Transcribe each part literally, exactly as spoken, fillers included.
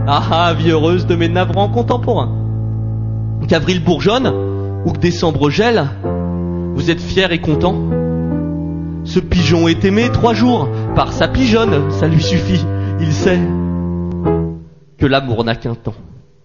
Ah ah, vie heureuse de mes navrants contemporains. Qu'avril bourgeonne ou que décembre gèle, vous êtes fiers et contents. Ce pigeon est aimé trois jours par sa pigeonne, ça lui suffit. Il sait que l'amour n'a qu'un temps.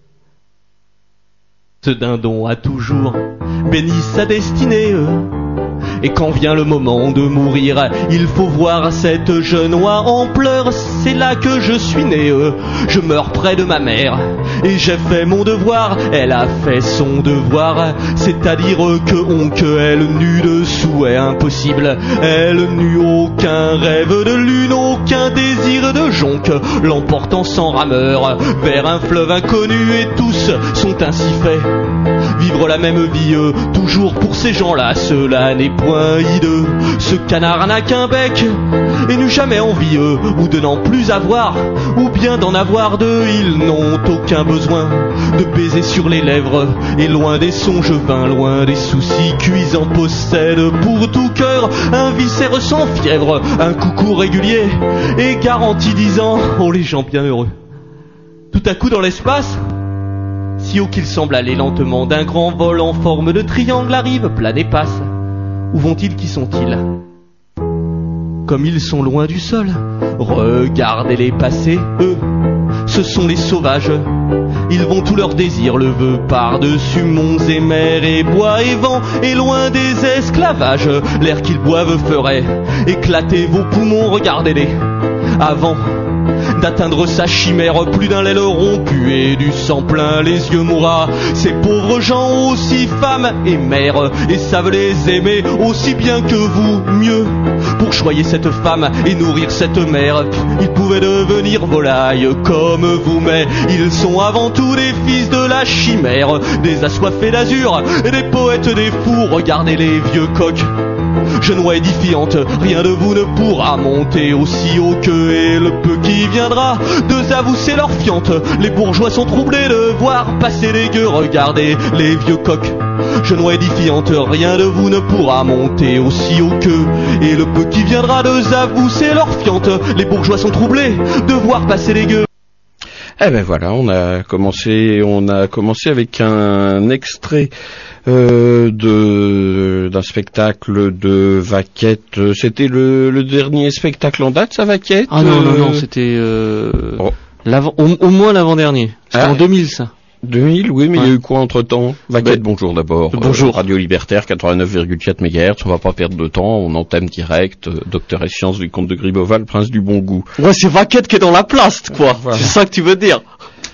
Ce dindon a toujours béni sa destinée. Et quand vient le moment de mourir, il faut voir cette jeune oie en pleurs. C'est là que je suis né. Je meurs près de ma mère et j'ai fait mon devoir. Elle a fait son devoir, c'est-à-dire que on que elle n'eut de souhait impossible. Elle n'eut aucun rêve de lune, aucun désir de jonque, l'emportant sans rameur vers un fleuve inconnu. Et tous sont ainsi faits, vivre la même vie, euh, toujours pour ces gens-là, cela n'est point hideux. Ce canard n'a qu'un bec et n'eut jamais envie, euh, ou de n'en plus avoir, ou bien d'en avoir deux. Ils n'ont aucun besoin de baiser sur les lèvres, et loin des songes vains, loin des soucis cuisants, possèdent pour tout cœur un viscère sans fièvre, un coucou régulier et garanti disant oh les gens bien heureux. Tout à coup dans l'espace, si haut qu'il semble aller lentement, d'un grand vol en forme de triangle arrive, plane et passe. Où vont-ils, qui sont-ils? Comme ils sont loin du sol, regardez-les passer, eux, ce sont les sauvages. Ils vont tout leur désir le veut par-dessus monts et mers et bois et vents, et loin des esclavages, l'air qu'ils boivent ferait éclater vos poumons, regardez-les, avant d'atteindre sa chimère, plus d'un l'aile rompu et du sang plein les yeux mourra. Ces pauvres gens aussi femmes et mères, et savent les aimer aussi bien que vous, mieux. Pour choyer cette femme et nourrir cette mère, ils pouvaient devenir volailles comme vous, mais ils sont avant tout des fils de la chimère, des assoiffés d'azur et des poètes des fous. Regardez les vieux coqs, jeune oie édifiante, rien de vous ne pourra monter aussi haut qu'eux, et le peu qui viendra de vous c'est leur fiente. Les bourgeois sont troublés de voir passer les gueux. Regardez les vieux coqs, jeune oie édifiante, rien de vous ne pourra monter aussi haut qu'eux, et le peu qui viendra de vous c'est leur fiente. Les bourgeois sont troublés de voir passer les gueux. Eh ben voilà, on a commencé, on a commencé avec un extrait euh, de d'un spectacle de Vaquette. C'était le, le dernier spectacle en date, ça, Vaquette? Ah non, non, non, c'était euh, oh. l'avant, au, au moins l'avant-dernier. C'était ah. en deux mille, ça. deux mille, oui, mais ouais. Il y a eu quoi entre-temps? Vaquette, ben, bonjour d'abord. Bonjour. Euh, Radio Libertaire, quatre-vingt-neuf virgule quatre mégahertz, on va pas perdre de temps, on entame direct, euh, Docteur et Science, Vicomte de Gribeauval, Prince du Bon Goût. Ouais, c'est Vaquette qui est dans la place, quoi. Voilà. C'est ça que tu veux dire.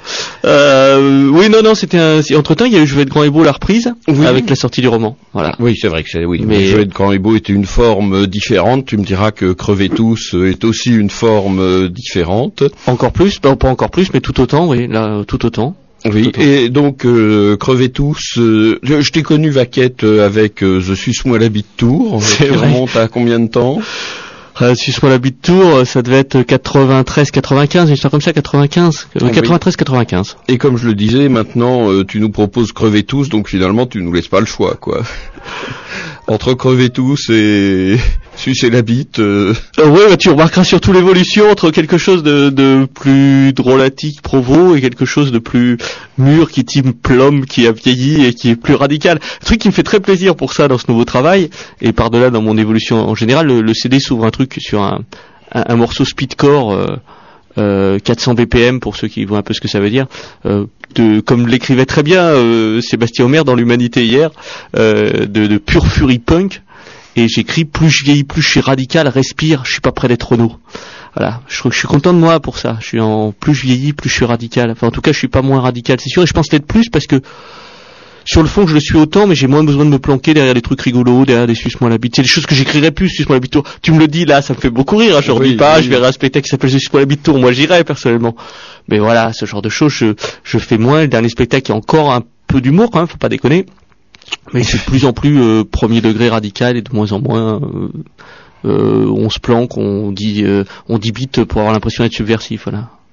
Euh, oui, non, non, c'était un, entre-temps, il y a eu Jouet de Grand et Beau, la reprise, oui. Avec la sortie du roman. Voilà. Oui, c'est vrai que c'est, oui. Mais Jouet de Grand et Beau était une forme différente. Tu me diras que Crever tous est aussi une forme différente. Encore plus, pas, pas encore plus, mais tout autant, oui, là, tout autant. Oui, et donc euh, Crever tous, euh, je, je t'ai connu, Vaquette, euh, avec euh, The Suce-moi la bite tour, qui remonte à combien de temps? euh, Suce-moi la bite tour, ça devait être quatre-vingt-treize quatre-vingt-quinze, une histoire comme ça, quatre-vingt-quinze, euh, quatre-vingt-treize quatre-vingt-quinze. Et comme je le disais, maintenant euh, tu nous proposes Crever tous, donc finalement tu nous laisses pas le choix, quoi. Entre Crever tous et Sucer la bite. Euh... Euh, ouais, bah, tu remarqueras surtout l'évolution entre quelque chose de, de plus drôlatique, provo, et quelque chose de plus mûr, qui team plomb, qui a vieilli et qui est plus radical. Un truc qui me fait très plaisir pour ça dans ce nouveau travail, et par-delà dans mon évolution en général, le, le C D s'ouvre un truc sur un, un, un morceau speedcore, euh, euh, quatre cents B P M pour ceux qui voient un peu ce que ça veut dire, euh, de, comme l'écrivait très bien euh, Sébastien Homer dans l'Humanité hier, euh, de, de pure fury punk. Et j'écris plus je vieillis, plus je suis radical, respire, je suis pas près d'être Renaud. Voilà, je, je suis content de moi pour ça. Je suis en plus je vieillis, plus je suis radical. Enfin, en tout cas, je suis pas moins radical, c'est sûr. Et je pense l'être plus parce que sur le fond, je le suis autant, mais j'ai moins besoin de me planquer derrière des trucs rigolos, derrière des suce-moi la bite. C'est des choses que j'écrirais plus, suce-moi la bite tour. Tu me le dis là, ça me fait beaucoup rire. Hein. Je oui, dis pas, oui. Je verrai un spectacle qui s'appelle suce-moi la bite tour. Moi, j'irais personnellement. Mais voilà, ce genre de choses, je, je fais moins. Le dernier spectacle, il y a encore un peu d'humour quand même, faut pas déconner. Mais c'est de plus en plus euh, premier degré radical et de moins en moins euh, euh, on se planque, on dit euh, on dit bite pour avoir l'impression d'être subversif, voilà.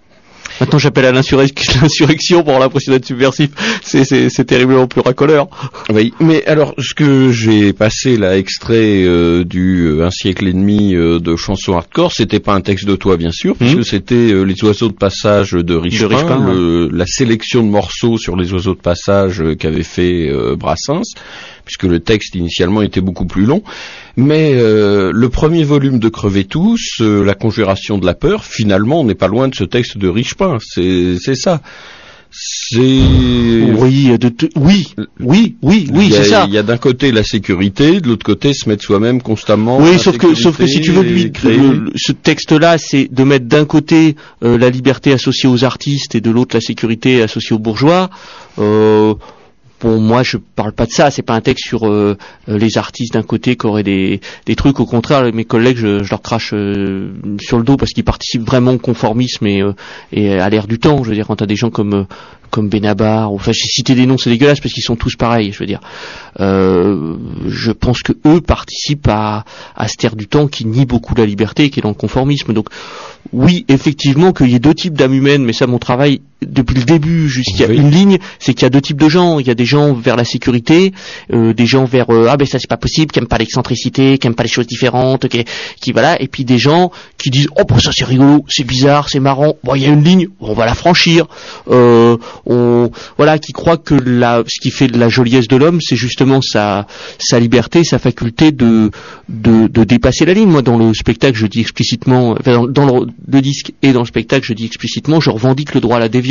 Maintenant, j'appelle à l'insurrection, l'insurrection pour l'impression d'être subversif. C'est, c'est, c'est terriblement plus racoleur. Oui, mais alors, ce que j'ai passé là, extrait euh, du euh, Un siècle et demi euh, de chansons hardcore, c'était pas un texte de toi, bien sûr, puisque mmh. c'était euh, Les oiseaux de passage de Richepin, de Richepin le, ouais. la sélection de morceaux sur les oiseaux de passage euh, qu'avait fait euh, Brassens, puisque le texte initialement était beaucoup plus long. Mais euh, le premier volume de Crevez tous, euh, La conjuration de la peur, finalement, on n'est pas loin de ce texte de Richepin. C'est, c'est ça. C'est oui, de t- oui, oui, oui, oui, c'est ça. Il y a d'un côté la sécurité, de l'autre côté se mettre soi-même constamment. Oui, sauf que, sauf que si tu veux, lui, le, le, ce texte-là, c'est de mettre d'un côté euh, la liberté associée aux artistes et de l'autre la sécurité associée aux bourgeois. Euh, Bon, moi, je parle pas de ça. C'est pas un texte sur euh, les artistes d'un côté qui auraient des, des trucs. Au contraire, mes collègues, je, je leur crache euh, sur le dos parce qu'ils participent vraiment au conformisme et, euh, et à l'ère du temps. Je veux dire, quand t'as des gens comme euh, comme Benabar, enfin, j'ai cité des noms, c'est dégueulasse parce qu'ils sont tous pareils. Je veux dire, euh, je pense que eux participent à à cette ère du temps qui nie beaucoup la liberté et qui est dans le conformisme. Donc, oui, effectivement, qu'il y ait deux types d'âmes humaines, mais ça, mon travail depuis le début jusqu'à oui. une ligne, c'est qu'il y a deux types de gens. Il y a des gens vers la sécurité, euh, des gens vers euh, ah ben ça c'est pas possible, qui aiment pas l'excentricité, qui aiment pas les choses différentes, qui, qui voilà, et puis des gens qui disent oh bon ça c'est rigolo, c'est bizarre, c'est marrant, bon il y a une ligne, on va la franchir, euh, on voilà, qui croient que la ce qui fait de la joliesse de l'homme, c'est justement sa sa liberté, sa faculté de de de dépasser la ligne. Moi dans le spectacle je dis explicitement, enfin, dans, dans le, le disque et dans le spectacle je dis explicitement, je revendique le droit à la déviance.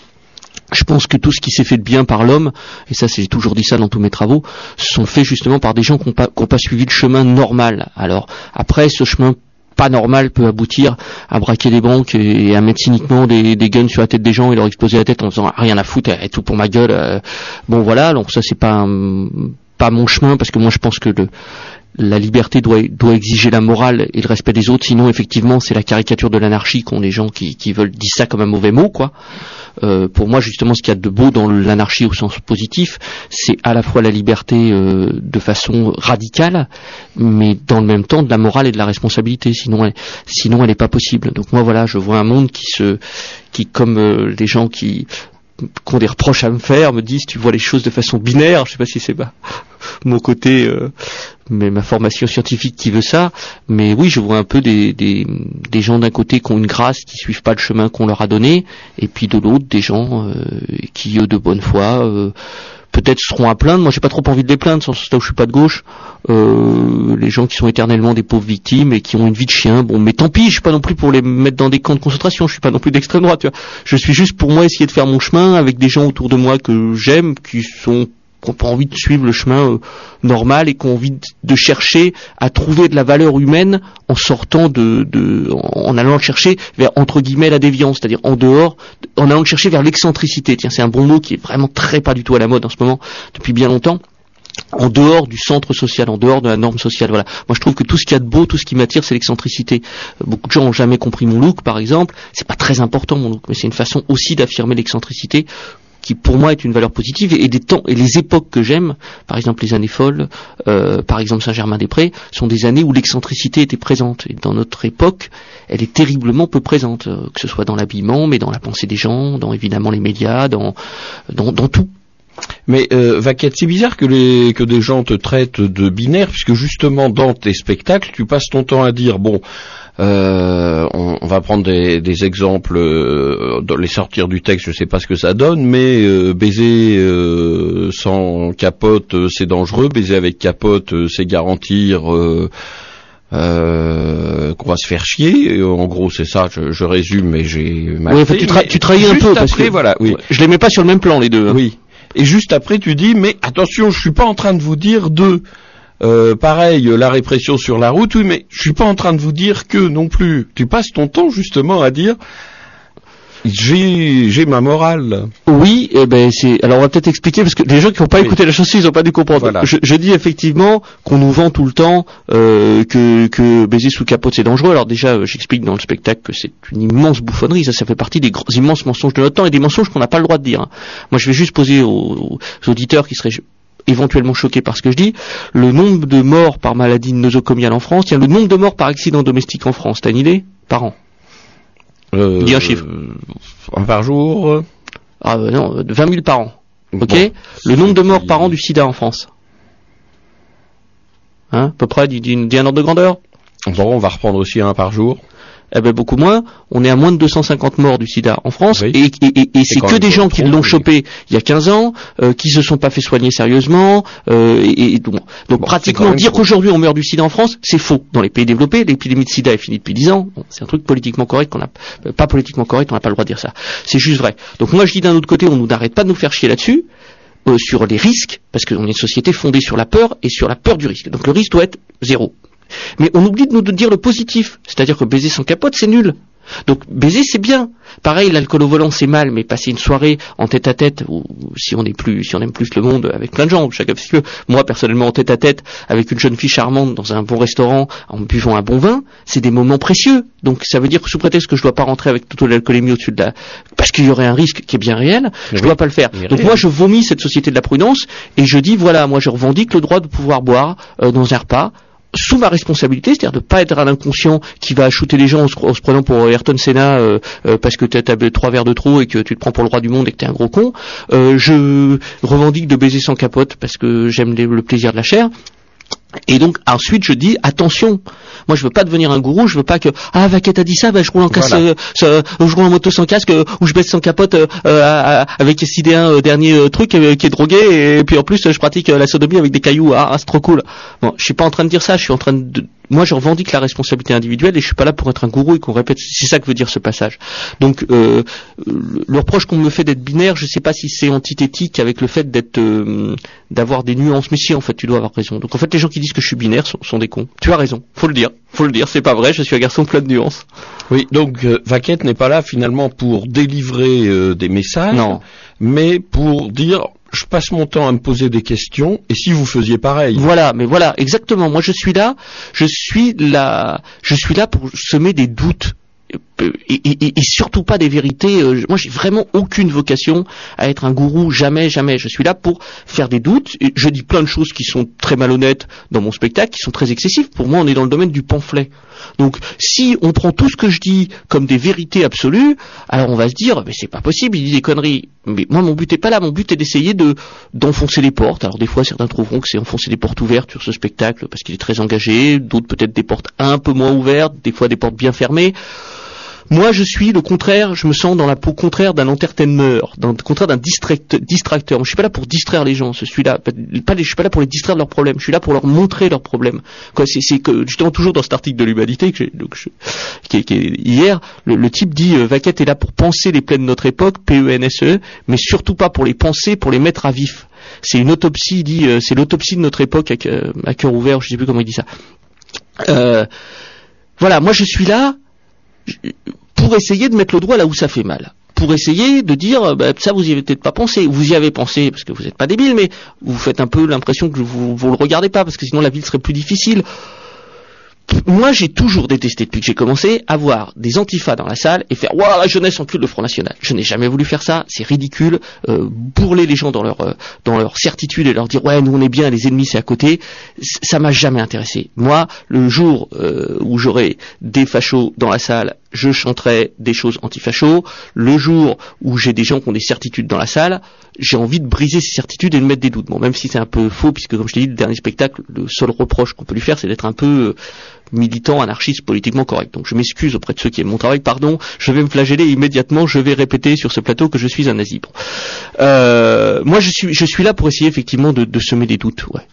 Je pense que tout ce qui s'est fait de bien par l'homme, et ça c'est j'ai toujours dit ça dans tous mes travaux, sont faits justement par des gens qui n'ont pas, qui n'ont pas suivi le chemin normal. Alors après, ce chemin pas normal peut aboutir à braquer des banques et à mettre cyniquement des, des guns sur la tête des gens et leur exploser la tête en faisant rien à foutre, et tout pour ma gueule. Euh, bon voilà, donc ça c'est pas un, pas mon chemin, parce que moi je pense que le la liberté doit, doit exiger la morale et le respect des autres, sinon effectivement c'est la caricature de l'anarchie qu'ont les gens qui, qui veulent dire ça comme un mauvais mot, quoi. Euh, pour moi justement ce qu'il y a de beau dans l'anarchie au sens positif, c'est à la fois la liberté euh, de façon radicale, mais dans le même temps de la morale et de la responsabilité, sinon elle, sinon elle n'est pas possible. Donc moi voilà, je vois un monde qui se, qui comme euh, les gens qui qui ont des reproches à me faire, me disent tu vois les choses de façon binaire, je sais pas si c'est bah, mon côté, euh, mais ma formation scientifique qui veut ça, mais oui je vois un peu des, des, des gens d'un côté qui ont une grâce, qui suivent pas le chemin qu'on leur a donné, et puis de l'autre des gens euh, qui eux de bonne foi euh, peut-être seront à plaindre. Moi j'ai pas trop envie de les plaindre, sans là où je suis pas de gauche, euh, les gens qui sont éternellement des pauvres victimes et qui ont une vie de chien, bon mais tant pis, je suis pas non plus pour les mettre dans des camps de concentration, je suis pas non plus d'extrême droite, tu vois. Je suis juste pour moi essayer de faire mon chemin avec des gens autour de moi que j'aime, qui sont qui n'ont pas envie de suivre le chemin euh, normal et qui ont envie de, de chercher à trouver de la valeur humaine en sortant de, de en allant le chercher vers entre guillemets la déviance, c'est-à-dire en dehors, en allant le chercher vers l'excentricité. Tiens, c'est un bon mot qui est vraiment très pas du tout à la mode en ce moment depuis bien longtemps. En dehors du centre social, en dehors de la norme sociale, voilà. Moi, je trouve que tout ce qu'il y a de beau, tout ce qui m'attire, c'est l'excentricité. Beaucoup de gens ont jamais compris mon look, par exemple. C'est pas très important mon look, mais c'est une façon aussi d'affirmer l'excentricité, qui pour moi est une valeur positive, et des temps et les époques que j'aime, par exemple les années folles, euh, par exemple Saint-Germain-des-Prés, sont des années où l'excentricité était présente. Et dans notre époque, elle est terriblement peu présente, euh, que ce soit dans l'habillement, mais dans la pensée des gens, dans évidemment les médias, dans dans, dans tout. Mais euh, Vaquette, c'est bizarre que les que des gens te traitent de binaire, puisque justement dans tes spectacles, tu passes ton temps à dire bon. Euh, on, on va prendre des, des exemples, euh, les sortir du texte, je sais pas ce que ça donne, mais euh, baiser euh, sans capote, euh, c'est dangereux. Baiser avec capote, euh, c'est garantir euh, euh, qu'on va se faire chier. Et, en gros, c'est ça. Je, je résume, mais j'ai mal oui, fait. Tu, tra- tu trahis un peu après, parce que voilà, oui. Je les mets pas sur le même plan les deux. Hein. Oui. Et juste après, tu dis, mais attention, je suis pas en train de vous dire de Euh, pareil, la répression sur la route, oui, mais je suis pas en train de vous dire que non plus. Tu passes ton temps justement à dire j'ai j'ai ma morale. Oui, eh ben c'est. Alors on va peut-être expliquer parce que les gens qui n'ont pas oui. écouté la chanson, ils n'ont pas dû comprendre. Voilà. Je, je dis effectivement qu'on nous vend tout le temps euh, que que baiser sous capote c'est dangereux. Alors déjà, j'explique dans le spectacle que c'est une immense bouffonnerie. Ça, ça fait partie des grands, immenses mensonges de notre temps et des mensonges qu'on n'a pas le droit de dire. Moi, je vais juste poser aux, aux auditeurs qui seraient éventuellement choqués par ce que je dis, le nombre de morts par maladie nosocomiale en France, tiens, le nombre de morts par accident domestique en France, t'as une idée? Par an. Euh, Dis un chiffre. Un par jour. Ah euh, non, vingt mille par an. Ok. Bon, le nombre de morts par an du sida en France. Hein, à peu près, dis, dis, dis un ordre de grandeur. Bon, on va reprendre aussi un par jour. Eh ben beaucoup moins. On est à moins de deux cent cinquante morts du sida en France, Oui. et, et, et, et c'est que des gens qui trop, l'ont oui. chopé il y a quinze ans, euh, qui se sont pas fait soigner sérieusement, euh, et, et donc, donc Bon, c'est pratiquement quand même dire trop. qu'aujourd'hui on meurt du sida en France, c'est faux. Dans les pays développés, l'épidémie de sida est finie depuis dix ans. Bon, c'est un truc politiquement correct qu'on a, euh, pas politiquement correct, on n'a pas le droit de dire ça. C'est juste vrai. Donc moi je dis d'un autre côté, on nous n'arrête pas de nous faire chier là-dessus. Euh, sur les risques, parce qu'on est une société fondée sur la peur et sur la peur du risque. Donc le risque doit être zéro. Mais on oublie de nous de dire le positif, c'est-à-dire que baiser sans capote, c'est nul. Donc baiser, c'est bien. Pareil, l'alcool au volant, c'est mal, mais passer une soirée en tête à tête, ou si on est plus, si on aime plus le monde, avec plein de gens, chacun parce que moi personnellement en tête à tête, avec une jeune fille charmante dans un bon restaurant, en buvant un bon vin, c'est des moments précieux. Donc ça veut dire que sous prétexte que je dois pas rentrer avec toute l'alcoolémie au-dessus de la, parce qu'il y aurait un risque qui est bien réel, Mais je oui. dois pas le faire. Mais Donc réel. moi je vomis cette société de la prudence et je dis voilà, moi je revendique le droit de pouvoir boire euh, dans un repas. Sous ma responsabilité, c'est-à-dire de pas être un inconscient qui va shooter les gens en se, en se prenant pour Ayrton Senna euh, euh, parce que t'as, t'as trois verres de trop et que tu te prends pour le roi du monde et que t'es un gros con. Euh, je revendique de baiser sans capote parce que j'aime les- le plaisir de la chair. Et donc ensuite je dis attention, moi je veux pas devenir un gourou, je veux pas que ah Vaquette a dit ça, bah je roule en casque, Voilà. euh, euh, je roule en moto sans casque euh, ou je baisse sans capote euh, euh, à- à- avec Sidéen euh, dernier euh, truc euh, qui est drogué et, et puis en plus euh, je pratique euh, la sodomie avec des cailloux, ah, ah, c'est trop cool. Bon, je suis pas en train de dire ça, je suis en train de moi je revendique la responsabilité individuelle et je suis pas là pour être un gourou et qu'on répète, c'est ça que veut dire ce passage. Donc euh, le reproche qu'on me fait d'être binaire, je sais pas si c'est antithétique avec le fait d'être euh, d'avoir des nuances, mais si en fait tu dois avoir raison. Donc en fait les gens qui disent que je suis binaire sont, sont des cons. Tu as raison, faut le dire, faut le dire, c'est pas vrai, je suis un garçon plein de nuances. Oui, donc euh, Vaquette n'est pas là finalement pour délivrer euh, des messages, Non. mais pour dire je passe mon temps à me poser des questions et si vous faisiez pareil. Voilà, mais voilà, exactement. Moi, je suis là, je suis là, je suis là pour semer des doutes. Et, et, et surtout pas des vérités. Euh, moi, j'ai vraiment aucune vocation à être un gourou, jamais, jamais. Je suis là pour faire des doutes. Et je dis plein de choses qui sont très malhonnêtes dans mon spectacle, qui sont très excessives. Pour moi, on est dans le domaine du pamphlet. Donc, si on prend tout ce que je dis comme des vérités absolues, alors on va se dire, mais c'est pas possible, il dit des conneries. Mais moi, mon but est pas là. Mon but est d'essayer de d'enfoncer les portes. Alors, des fois, certains trouveront que c'est enfoncer des portes ouvertes sur ce spectacle parce qu'il est très engagé. D'autres, peut-être des portes un peu moins ouvertes, des fois des portes bien fermées. Moi, je suis le contraire, je me sens dans la peau contraire d'un entertainer, dans le contraire d'un distract, distracteur. Je suis pas là pour distraire les gens, je suis là, pas, pas les, je suis pas là pour les distraire de leurs problèmes, je suis là pour leur montrer leurs problèmes. Quoi, c'est, c'est que, justement, toujours dans cet article de l'Humanité, que j'ai, donc je, qui, est, qui est hier, le, le type dit, euh, Vaquette est là pour penser les plaies de notre époque, P E N S E, mais surtout pas pour les penser, pour les mettre à vif. C'est une autopsie, il dit, euh, c'est l'autopsie de notre époque à, euh, à cœur ouvert, je sais plus comment il dit ça. Euh, voilà, moi je suis là, je, pour essayer de mettre le doigt là où ça fait mal. Pour essayer de dire, bah, ça vous y avez peut-être pas pensé, vous y avez pensé parce que vous n'êtes pas débile, mais vous faites un peu l'impression que vous, vous le regardez pas parce que sinon la vie serait plus difficile. Moi, j'ai toujours détesté depuis que j'ai commencé avoir des antifas dans la salle et faire waouh la jeunesse encule le Front National. Je n'ai jamais voulu faire ça, c'est ridicule. Euh, bourler les gens dans leur euh, dans leur certitude et leur dire ouais nous on est bien, les ennemis c'est à côté, ça m'a jamais intéressé. Moi, le jour euh, où j'aurai des fachos dans la salle, je chanterai des choses antifachos. Le jour où j'ai des gens qui ont des certitudes dans la salle, j'ai envie de briser ces certitudes et de mettre des doutes. Bon, même si c'est un peu faux, puisque comme je t'ai dit, le dernier spectacle, le seul reproche qu'on peut lui faire, c'est d'être un peu euh, militant, anarchiste, politiquement correct. Donc je m'excuse auprès de ceux qui aiment mon travail, pardon, je vais me flageller immédiatement, je vais répéter sur ce plateau que je suis un nazi. Bon. Euh, moi je suis je suis là pour essayer effectivement de, de semer des doutes, ouais.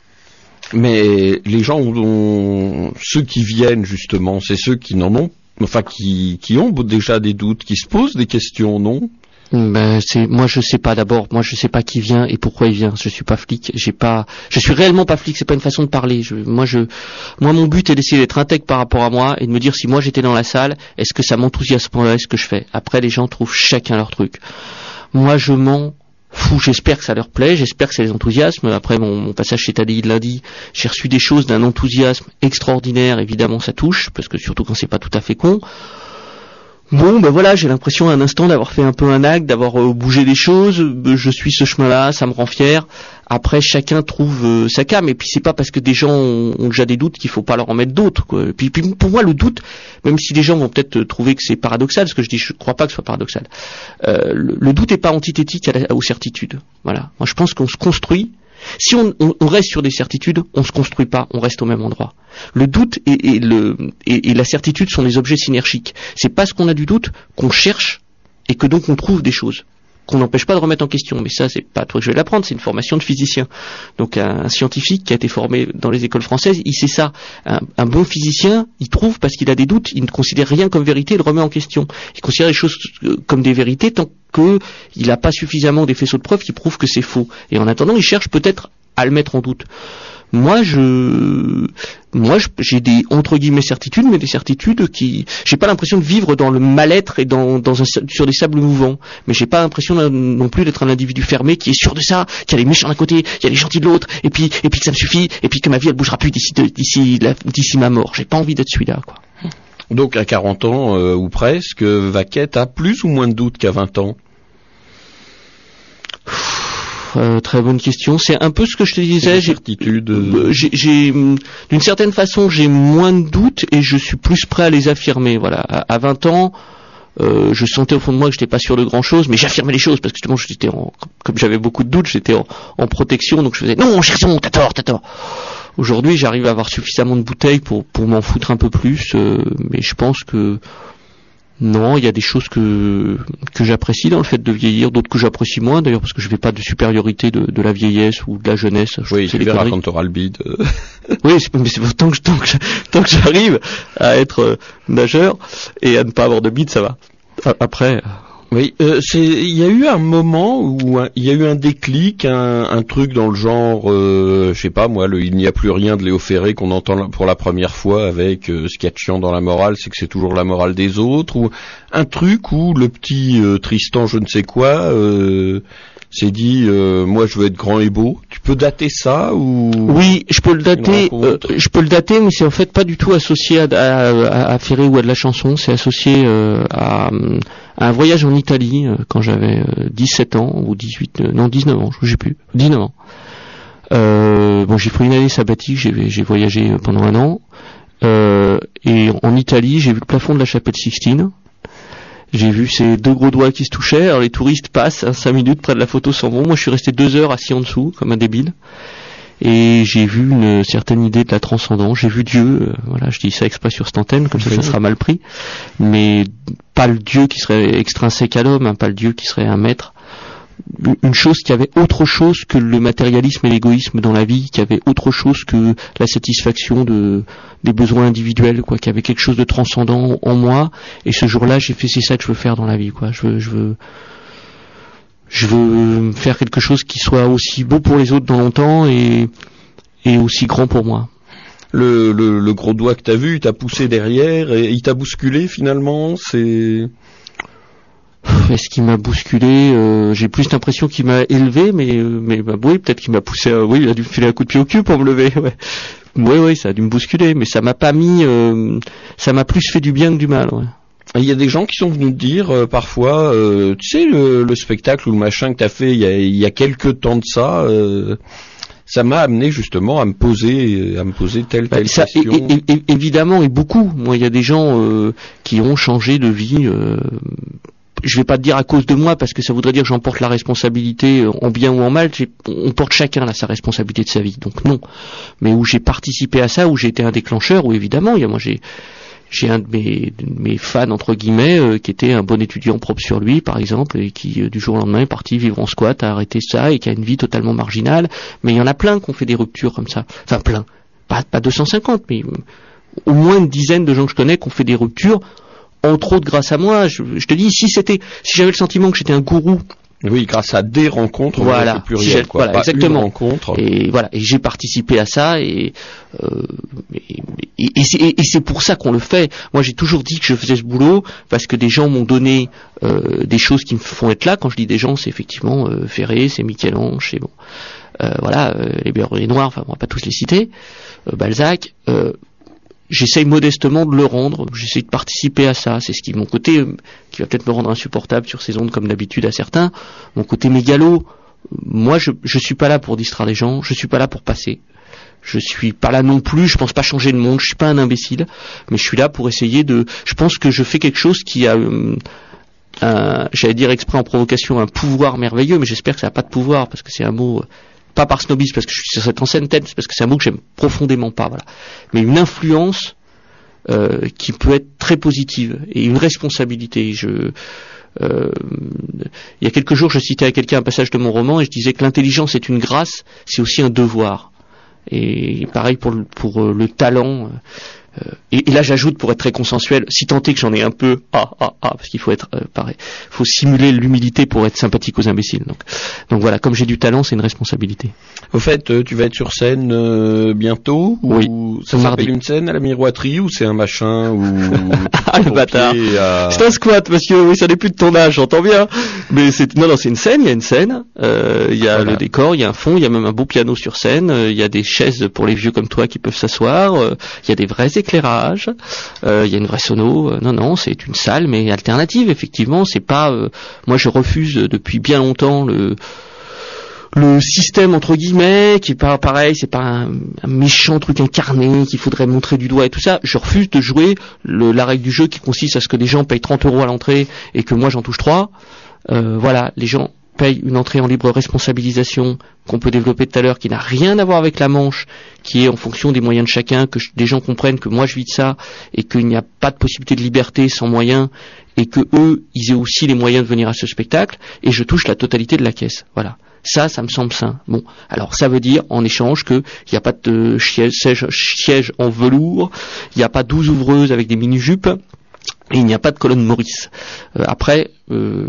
Mais les gens, ont, ceux qui viennent justement, c'est ceux qui n'en ont, enfin qui, qui ont déjà des doutes, qui se posent des questions, non ? Ben c'est moi je sais pas d'abord, moi je sais pas qui vient et pourquoi il vient. Je suis pas flic, j'ai pas, je suis réellement pas flic. C'est pas une façon de parler. Je, moi je, moi mon but est d'essayer d'être intègre par rapport à moi et de me dire si moi j'étais dans la salle, est-ce que ça m'enthousiasmerait ce que je fais. Après les gens trouvent chacun leur truc. Moi je m'en fous. J'espère que ça leur plaît, j'espère que ça les enthousiasme. Après mon, mon passage chez Tadi de lundi, j'ai reçu des choses d'un enthousiasme extraordinaire. Évidemment ça touche parce que surtout quand c'est pas tout à fait con. Moi, je m'en fous. J'espère que ça leur plaît. J'espère que ça les enthousiasme. Après, mon, mon passage chez Tadi lundi, j'ai reçu des choses d'un enthousiasme extraordinaire. Évidemment, ça touche parce que surtout quand c'est pas tout à fait con. Bon, ben voilà, j'ai l'impression à un instant d'avoir fait un peu un acte, d'avoir euh, bougé des choses. Je suis ce chemin-là, ça me rend fier. Après, chacun trouve euh, sa came. Et puis c'est pas parce que des gens ont, ont déjà des doutes qu'il faut pas leur en mettre d'autres, quoi. Et puis, puis pour moi, le doute, même si les gens vont peut-être trouver que c'est paradoxal, ce que je dis, je crois pas que ce soit paradoxal. Euh, le, le doute est pas antithétique à la, aux certitudes. Voilà. Moi, je pense qu'on se construit. Si on, on, on reste sur des certitudes, on se construit pas, on reste au même endroit. Le doute et, et, le, et, et la certitude sont des objets synergiques. C'est parce qu'on a du doute qu'on cherche et que donc on trouve des choses qu'on n'empêche pas de remettre en question. Mais ça, c'est pas à toi que je vais l'apprendre, c'est une formation de physicien. Donc un, un scientifique qui a été formé dans les écoles françaises, il sait ça. Un, un bon physicien, il trouve parce qu'il a des doutes, il ne considère rien comme vérité, il le remet en question. Il considère les choses comme des vérités tant qu'il n'a pas suffisamment des faisceaux de preuves qui prouvent que c'est faux. Et en attendant, il cherche peut-être à le mettre en doute. Moi, je, moi, je, j'ai des entre guillemets certitudes, mais des certitudes qui, j'ai pas l'impression de vivre dans le mal-être et dans, dans un, sur des sables mouvants. Mais j'ai pas l'impression non plus d'être un individu fermé qui est sûr de ça, qu'il y a les méchants d'un côté, qu'il y a les gentils de l'autre, et puis, et puis que ça me suffit, et puis que ma vie elle bougera plus d'ici, d'ici, d'ici ma mort. J'ai pas envie d'être celui-là, quoi. Donc à quarante ans euh, ou presque, Vaquette a plus ou moins de doutes qu'à vingt ans. Euh, très bonne question. C'est un peu ce que je te disais. J'ai, certitude. Euh... j'ai, j'ai, d'une certaine façon, j'ai moins de doutes et je suis plus prêt à les affirmer. Voilà. À, à vingt ans, euh, je sentais au fond de moi que j'étais pas sûr de grand chose, mais j'affirmais les choses parce que justement, j'étais en, comme j'avais beaucoup de doutes, j'étais en, en protection, donc je faisais non, j'ai raison, t'as tort, t'as tort. Aujourd'hui, j'arrive à avoir suffisamment de bouteilles pour pour m'en foutre un peu plus, euh, mais je pense que non, il y a des choses que que j'apprécie dans le fait de vieillir, d'autres que j'apprécie moins d'ailleurs parce que je vais pas de supériorité de, de la vieillesse ou de la jeunesse. Oui, tu verras quand t'auras le bide. Oui, c'est, mais c'est tant que tant que tant que j'arrive à être euh, nageur et à ne pas avoir de bide, ça va. Après. Oui, euh, c'est. Il y a eu un moment où un, il y a eu un déclic, un, un truc dans le genre, euh, je sais pas moi, le il n'y a plus rien de Léo Ferré qu'on entend pour la première fois avec euh, ce qu'il y a de chiant dans la morale, c'est que c'est toujours la morale des autres, ou un truc où le petit euh, Tristan, je ne sais quoi, euh, s'est dit, euh, moi je veux être grand et beau. Tu peux dater ça ou? Oui, je peux le dater. Euh, je peux le dater, mais c'est en fait pas du tout associé à, à, à Ferré ou à de la chanson. C'est associé euh, à, à un voyage en Italie euh, quand j'avais euh, dix-sept ans ou dix-huit, euh, non dix-neuf ans, je sais plus, dix-neuf ans. Euh, bon, j'ai pris une année sabbatique, j'ai, j'ai voyagé pendant un an. Euh, et en Italie, j'ai vu le plafond de la chapelle Sixtine. J'ai vu ces deux gros doigts qui se touchaient. Alors les touristes passent, hein, cinq minutes près de la photo s'en vont. Moi, je suis resté deux heures assis en dessous, comme un débile. Et j'ai vu une certaine idée de la transcendance. J'ai vu Dieu. Euh, voilà, je dis ça exprès sur cette antenne, comme ça, ça sera mal pris. Mais pas le Dieu qui serait extrinsèque à l'homme, hein, pas le Dieu qui serait un maître. Une chose qui avait autre chose que le matérialisme et l'égoïsme dans la vie, qui avait autre chose que la satisfaction de des besoins individuels, quoi, qui avait quelque chose de transcendant en moi. Et ce jour-là, j'ai fait c'est ça que je veux faire dans la vie, quoi. Je veux, je veux, je veux faire quelque chose qui soit aussi beau pour les autres dans longtemps et et aussi grand pour moi. Le le, le gros doigt que t'as vu, il t'a poussé derrière et il t'a bousculé finalement. C'est Est-ce qu'il m'a bousculé euh, J'ai plus l'impression qu'il m'a élevé, mais euh, mais bah, oui, peut-être qu'il m'a poussé. Euh, oui, il a dû me filer un coup de pied au cul pour me lever. Ouais, oui, oui, ça a dû me bousculer, mais ça m'a pas mis. Euh, ça m'a plus fait du bien que du mal. Ouais. Il y a des gens qui sont venus te dire euh, parfois, euh, tu sais, le, le spectacle ou le machin que t'as fait il y a, il y a quelques temps de ça. Euh, ça m'a amené justement à me poser, à me poser telle telle ça, question. Et, et, et, évidemment, et beaucoup. Moi, il y a des gens euh, qui ont changé de vie. Euh, Je vais pas te dire à cause de moi parce que ça voudrait dire que j'en porte la responsabilité en bien ou en mal. J'ai, on porte chacun là sa responsabilité de sa vie, donc non. Mais où j'ai participé à ça, où j'ai été un déclencheur, où évidemment, il y a moi j'ai j'ai un de mes, de mes fans entre guillemets euh, qui était un bon étudiant propre sur lui par exemple et qui euh, du jour au lendemain est parti vivre en squat, a arrêté ça et qui a une vie totalement marginale. Mais il y en a plein qui ont fait des ruptures comme ça. Enfin plein, pas pas deux cent cinquante, mais euh, au moins une dizaine de gens que je connais qui ont fait des ruptures. Entre autres grâce à moi, je, je te dis, si c'était, si j'avais le sentiment que j'étais un gourou. Oui, grâce à des rencontres, voilà, pluriel, si quoi, voilà, pas exactement. Une rencontre. Et voilà, et j'ai participé à ça, et, euh, et, et, et, c'est, et c'est pour ça qu'on le fait. Moi, j'ai toujours dit que je faisais ce boulot parce que des gens m'ont donné euh, des choses qui me font être là. Quand je dis des gens, c'est effectivement euh, Ferré, c'est Michel-Ange, c'est bon, euh, voilà, euh, les Beurre et les Noirs. Enfin, on va pas tous les citer. Euh, Balzac. Euh, j'essaye modestement de le rendre, j'essaye de participer à ça, c'est ce qui mon côté euh, qui va peut-être me rendre insupportable sur ces ondes comme d'habitude à certains, mon côté mégalo. Moi je je suis pas là pour distraire les gens, je suis pas là pour passer. Je suis pas là non plus, je pense pas changer le monde, je suis pas un imbécile, mais je suis là pour essayer de je pense que je fais quelque chose qui a euh, un, j'allais dire exprès en provocation, un pouvoir merveilleux, mais j'espère que ça n'a pas de pouvoir, parce que c'est un mot, euh, pas par snobisme, parce que je suis sur cette ancienne tête, c'est parce que c'est un mot que j'aime profondément pas, voilà. Mais une influence euh, qui peut être très positive, et une responsabilité. Je, euh, il y a quelques jours, je citais à quelqu'un un passage de mon roman, et je disais que l'intelligence est une grâce, c'est aussi un devoir. Et pareil pour le, pour euh, le talent. Euh, et, et là, j'ajoute, pour être très consensuel, si tant est que j'en ai un peu, ah, ah, ah, parce qu'il faut être, euh, pareil, faut simuler l'humilité pour être sympathique aux imbéciles. Donc, donc voilà, comme j'ai du talent, c'est une responsabilité. Au fait, euh, tu vas être sur scène euh, bientôt Oui. Ou ça Mardi. s'appelle une scène à la miroiterie ou c'est un machin ou Ah, le bâtard. à... C'est un squat, parce que oui, ça n'est plus de ton âge, j'entends bien. Mais c'est, non, non, c'est une scène, il y a une scène, euh, il y a Voilà. le décor, il y a un fond, il y a même un beau piano sur scène, euh, il y a des chaises pour les vieux comme toi qui peuvent s'asseoir, euh, il y a des vrais éclairages, euh, il y a une vraie sono. Euh, non, non, c'est une salle, mais alternative, effectivement. C'est pas, euh, moi, je refuse depuis bien longtemps le le système entre guillemets qui est pas pareil, c'est pas un, un méchant truc incarné qu'il faudrait montrer du doigt et tout ça. Je refuse de jouer le, la règle du jeu qui consiste à ce que des gens payent trente euros à l'entrée et que moi j'en touche trois. Euh, voilà, les gens payent une entrée en libre responsabilisation qu'on peut développer tout à l'heure, qui n'a rien à voir avec la manche, qui est en fonction des moyens de chacun, que je, des gens comprennent que moi je vis de ça et qu'il n'y a pas de possibilité de liberté sans moyens et que eux ils aient aussi les moyens de venir à ce spectacle, et je touche la totalité de la caisse. Voilà. Ça, ça me semble sain. Bon, alors ça veut dire en échange que il n'y a pas de siège, siège en velours, il n'y a pas douze ouvreuses avec des mini-jupes, et il n'y a pas de colonne Maurice. Euh, après, euh,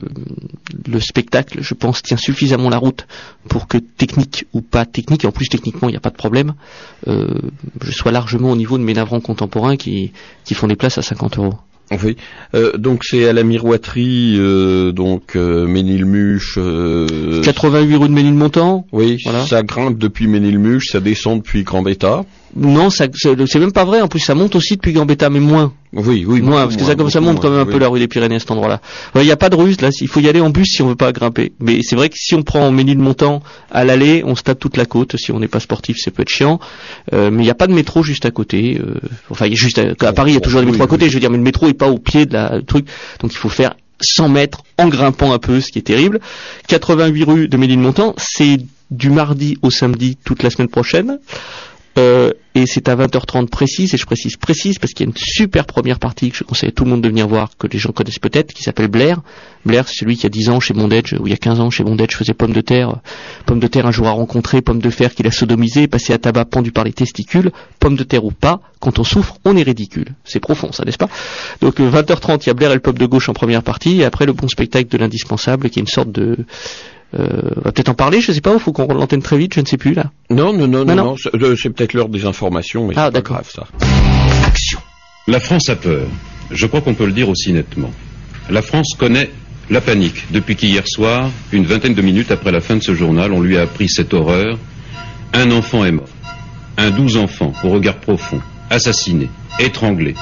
le spectacle, je pense, tient suffisamment la route pour que technique ou pas technique, et en plus techniquement il n'y a pas de problème, euh, je sois largement au niveau de mes navrants contemporains qui, qui font des places à cinquante euros. Oui, euh, donc c'est à la miroiterie, euh, donc euh, Ménilmuche. Euh, quatre-vingt-huit rue de Ménilmontant. Oui, voilà. Ça grimpe depuis Ménilmuche, ça descend depuis Gambetta. Non, ça, c'est, c'est même pas vrai. En plus, ça monte aussi depuis Gambetta, mais moins. Oui, oui, moins, parce que ça, comme ça monte quand même un oui. peu la rue des Pyrénées à cet endroit-là. Il ouais, n'y a pas de ruse là. Il faut y aller en bus si on veut pas grimper. Mais c'est vrai que si on prend Ménilmontant à l'aller, on se tape toute la côte. Si on n'est pas sportif, ça peut être chiant. Euh, mais il n'y a pas de métro juste à côté. Euh, enfin, il y a juste à, à Paris, il y a toujours des métros à côté. Je veux dire, mais le métro est pas au pied de la le truc. Donc il faut faire cent mètres en grimpant un peu, ce qui est terrible. quatre-vingt-huit rue de Ménilmontant, c'est du mardi au samedi toute la semaine prochaine. Euh, et c'est à vingt heures trente précise, et je précise précise parce qu'il y a une super première partie que je conseille à tout le monde de venir voir, que les gens connaissent peut-être, qui s'appelle Blair. Blair, c'est celui qui a dix ans chez Bondage, ou il y a quinze ans chez Bondage, faisait Pomme de terre. Pomme de terre un jour a rencontré Pomme de fer qu'il a sodomisé, passé à tabac pendu par les testicules. Pomme de terre ou pas, quand on souffre, on est ridicule. C'est profond, ça, n'est-ce pas? Donc euh, vingt heures trente, il y a Blair et le peuple de gauche en première partie, et après le bon spectacle de l'indispensable, qui est une sorte de... Euh, on va peut-être en parler, je sais pas, il faut qu'on rende l'antenne très vite, je ne sais plus là. Non, non, non, non, non, non, c'est, euh, c'est peut-être l'heure des informations, mais ah, c'est d'accord. pas grave ça. Action. La France a peur. Je crois qu'on peut le dire aussi nettement. La France connaît la panique depuis qu'hier soir, une vingtaine de minutes après la fin de ce journal, on lui a appris cette horreur. Un enfant est mort. Un douze enfants, au regard profond, assassinés, étranglés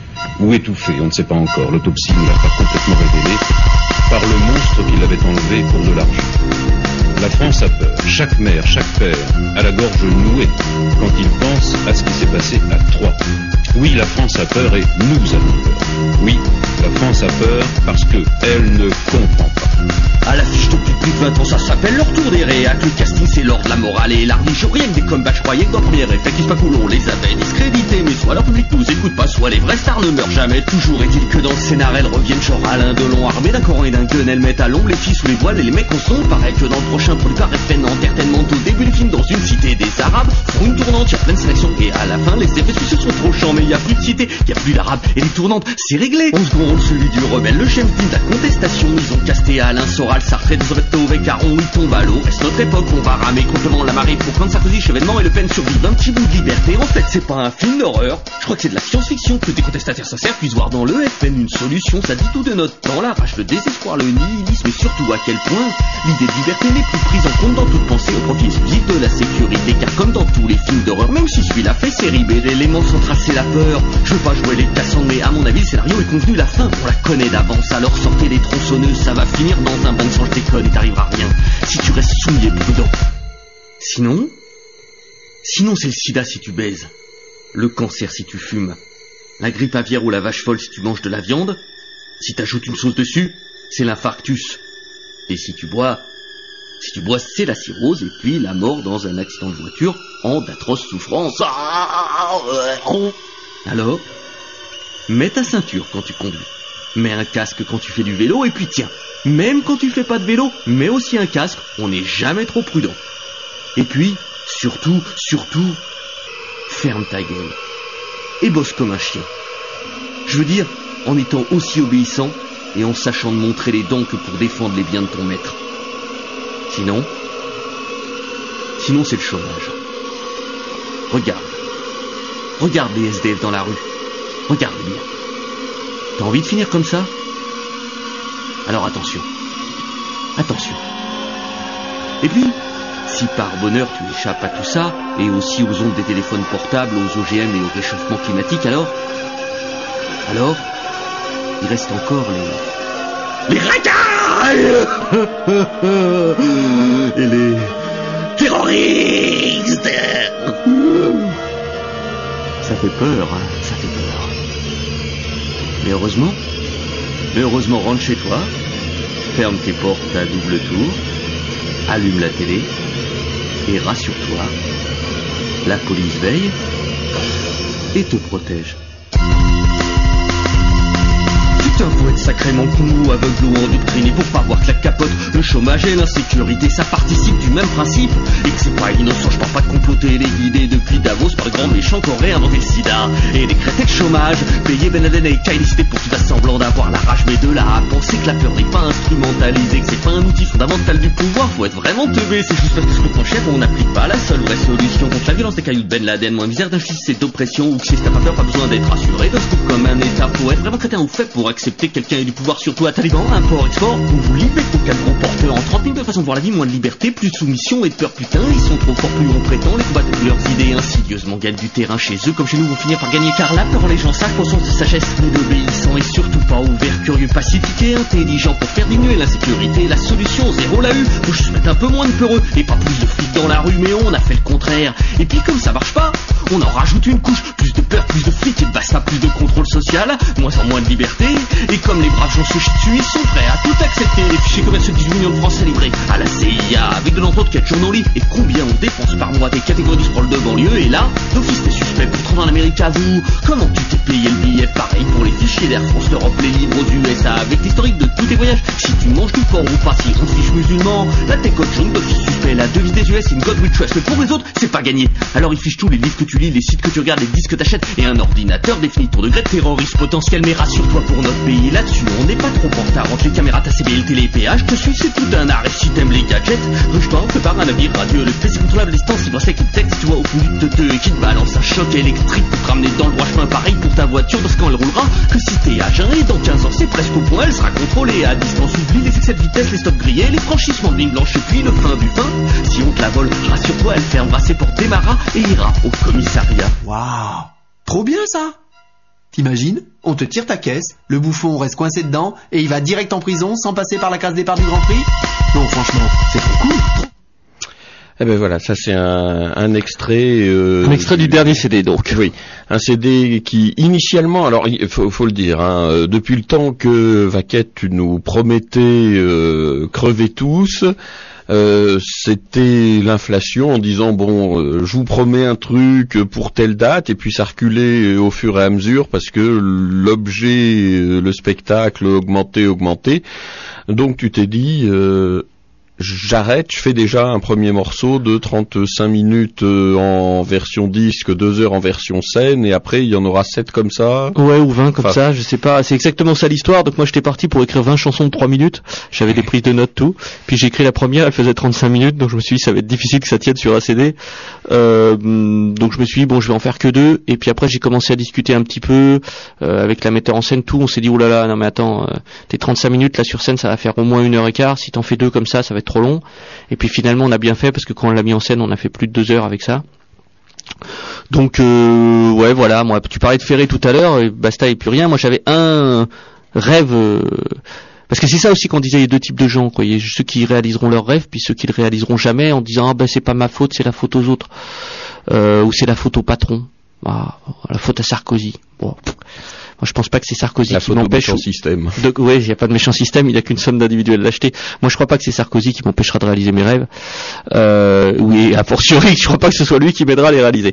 ou étouffés, on ne sait pas encore. L'autopsie ne l'a pas complètement révélé, par le monstre qui l'avait enlevé pour de l'argent. La France a peur. Chaque mère, chaque père a la gorge nouée quand il pense à ce qui s'est passé à Troyes. Oui, la France a peur et nous avons peur. Oui, la France a peur parce que elle ne comprend pas. À l'affiche depuis plus de vingt ans, ça s'appelle le retour des réacs. Le casting, c'est l'ordre, la morale et la religion. Rien que des comebacks, je croyais que dans premier effet, qui se pas cool, on les avait discrédités. Mais soit leur public nous écoute pas, soit les vrais stars ne meurent jamais. Toujours est-il que dans le scénar, elles reviennent genre Alain Delon, armé d'un Coran et d'un gun. Elles mettent à l'ombre les filles sous les voiles et les mecs en son. Pareil que dans le prochain produit par F N, entertainement au début du film dans une cité des Arabes. Font une tournante, y'a plein de sélections et à la fin, les effets spéciaux sont trop chiants. Mais y a plus de cité, y a plus d'Arabes et les tournantes, c'est réglé. On second rôle celui du rebelle, le chef de la contestation. Ils ont casté Alain Soral, Sartre et Dezretto, mauvais car on y tombe à l'eau. Est-ce notre époque, on va ramer complètement la marée pour prendre Sarkozy, Chevènement et Le Pen survivent un petit bout de liberté. En fait c'est pas un film d'horreur, je crois que c'est de la science-fiction, que des contestataires sincères puissent voir dans le F N une solution. Ça dit tout de notre temps, la rage, le désespoir, le nihilisme et surtout à quel point l'idée de liberté n'est plus prise en compte dans toute pensée au profit exclusif de la sécurité. Car comme dans tous les films d'horreur, même si celui-là fait ses ribés d'éléments sans tracer la peur, je veux pas jouer les cassants, mais à mon avis le scénario est convenu, la fin on la connaît d'avance. Alors sortez les tronçonneuses, ça va finir dans un banc sans je déconne et t'arriveras rien si tu restes soumis et prudent. Sinon, sinon c'est le sida si tu baises, le cancer si tu fumes, la grippe aviaire ou la vache folle si tu manges de la viande. Si t'ajoutes une sauce dessus, c'est l'infarctus. Et si tu bois, si tu bois, c'est la cirrhose et puis la mort dans un accident de voiture en d'atroces souffrances. Alors, mets ta ceinture quand tu conduis, mets un casque quand tu fais du vélo et puis tiens, même quand tu fais pas de vélo, mets aussi un casque, on n'est jamais trop prudent. Et puis, surtout, surtout, ferme ta gueule et bosse comme un chien. Je veux dire, en étant aussi obéissant et en sachant de montrer les dents que pour défendre les biens de ton maître. Sinon, sinon c'est le chômage. Regarde, regarde les S D F dans la rue, regarde bien. T'as envie de finir comme ça ? Alors attention, attention. Et puis, si par bonheur tu échappes à tout ça, et aussi aux ondes des téléphones portables, aux O G M et au réchauffement climatique, alors, alors, il reste encore les... les racailles et les terroristes. Ça fait peur, hein, ça fait peur. Mais heureusement, mais heureusement, rentre chez toi, ferme tes portes à double tour, allume la télé, et rassure-toi, la police veille et te protège. Putain, faut être sacrément con ou aveugle ou endoctriné pour pas voir que la capote, le chômage et l'insécurité, ça participe du même principe. Et que c'est pas innocent, je parle pas de comploter les guidés depuis Davos par le grand méchant qui aurait inventé le sida. Et décréter le chômage, payer Ben Laden et Kailisté pour qu'il fasse semblant d'avoir la rage, mais de là à penser que la peur n'est pas instrumentalisée, que c'est pas un outil fondamental du pouvoir, faut être vraiment teubé. C'est juste parce que ce qu'on chef, on n'applique pas la seule vraie solution contre la violence des cailloux de Ben Laden, moins misère d'injustice et d'oppression, ou que si t'as pas peur, pas besoin d'être rassuré, de se trouve comme un état, faut être vraiment crétin ou fait pour accepter quelqu'un ait du pouvoir sur toi, taliban, import-export, ou vous livrez pour qu'un gros porteur en trente mille de façon de voir la vie, moins de liberté, plus de soumission et de peur, putain, ils sont trop forts, plus on prétend, les combattants de leurs idées insidieusement gagnent du terrain chez eux, comme chez nous vont finir par gagner, car la peur, les gens savent qu'on sens de sagesse, mais d'obéissant et surtout pas ouvert, curieux, pacifique et intelligent pour faire diminuer l'insécurité, la solution, zéro l'a eu, faut juste mettre un peu moins de peureux, et pas plus de flics dans la rue, mais on a fait le contraire, et puis comme ça marche pas, on en rajoute une couche, plus de peur, plus de flics, et de basta, plus de contrôle social, moins en moins de liberté, et comme les braves gens se chient dessus, ils sont prêts à tout accepter. Les fichiers commerciaux de dix-huit millions de Français livrés à la C I A, avec de l'entre autres quatre journaux libres. Et combien on dépense par mois des catégories du sprawl de banlieue. Et là, d'office t'es suspect pour te rendre en Amérique à vous. Comment tu t'es payé le billet? Pareil pour les fichiers d'Air France, l'Europe, les livres aux U S A, avec l'historique de tous tes voyages. Si tu manges du porc ou pas, si on te fiche musulman, là t'es code jaune d'office suspect. La devise des U S, c'est une God We Trust. Mais pour les autres, c'est pas gagné. Alors ils fichent tous les livres que tu lis, les sites que tu regardes, les disques que t'achètes, et un ordinateur définit ton degré de terroriste potentiel. Mais rassure-toi, pour notre pays, là-dessus, on n'est pas trop en retard. Entre les caméras, ta C B L, télé, péage, te suis, c'est tout un art. Et si t'aimes les gadgets, ruche-toi, prépare un navire radieux, le plaisir contrôlable, distance, il bracelet qui te texte, tu vois, au bout de deux, et qui te balance un choc électrique pour te ramener dans le droit chemin. Pareil pour ta voiture, parce quand elle roulera, que si t'es à jeun, et dans quinze ans, c'est presque au point, elle sera contrôlée à distance. Oublie les excès de vitesse, les stops grillés, les franchissements de ligne blanche, et puis le fin du fin. Si on te la vole, rassure-toi, elle fermera ses portes, démarra, et ira au commissariat. Waouh, trop bien ça! T'imagines? On te tire ta caisse, le bouffon reste coincé dedans, et il va direct en prison sans passer par la case départ du Grand Prix? Non, franchement, c'est trop cool. Eh ben voilà, ça c'est un, un extrait... Euh, un extrait du dernier C D donc. Oui, un C D qui initialement, alors il faut, faut le dire, hein, depuis le temps que Vaquette tu nous promettais euh, crever tous, euh, c'était l'inflation en disant bon, euh, je vous promets un truc pour telle date, et puis ça reculait au fur et à mesure parce que l'objet, le spectacle augmentait, augmentait. Donc tu t'es dit... Euh, j'arrête, je fais déjà un premier morceau de trente-cinq minutes euh, en version disque, deux heures en version scène, et après il y en aura sept comme ça. Ouais, ou vingt comme enfin, ça, je sais pas. C'est exactement ça l'histoire. Donc moi j'étais parti pour écrire vingt chansons de trois minutes. J'avais des prises de notes, tout. Puis j'ai écrit la première, elle faisait trente-cinq minutes, donc je me suis dit ça va être difficile que ça tienne sur un C D. Euh, donc je me suis dit bon, je vais en faire que deux. Et puis après j'ai commencé à discuter un petit peu euh, avec la metteur en scène, tout. On s'est dit oh là là, non mais attends, euh, tes trente-cinq minutes là sur scène, ça va faire au moins une heure et quart. Si t'en fais deux comme ça, ça va être trop long. Et puis finalement on a bien fait parce que quand on l'a mis en scène, on a fait plus de deux heures avec ça. Donc euh, ouais voilà, moi tu parlais de Ferré tout à l'heure, et basta et plus rien. Moi j'avais un rêve, euh, parce que c'est ça aussi qu'on disait, il y a deux types de gens, quoi. Il y a ceux qui réaliseront leurs rêves, puis ceux qui le réaliseront jamais en disant ah ben c'est pas ma faute, c'est la faute aux autres, euh, ou c'est la faute au patron, ah, la faute à Sarkozy. Bon. Moi, je pense pas que c'est Sarkozy la qui m'empêche. La faute au méchant système. De... Ouais, il n'y a pas de méchant système, il n'y a qu'une somme d'individuels l'acheter. Moi, je crois pas que c'est Sarkozy qui m'empêchera de réaliser mes rêves. Euh, oui, a fortiori, je crois pas que ce soit lui qui m'aidera à les réaliser.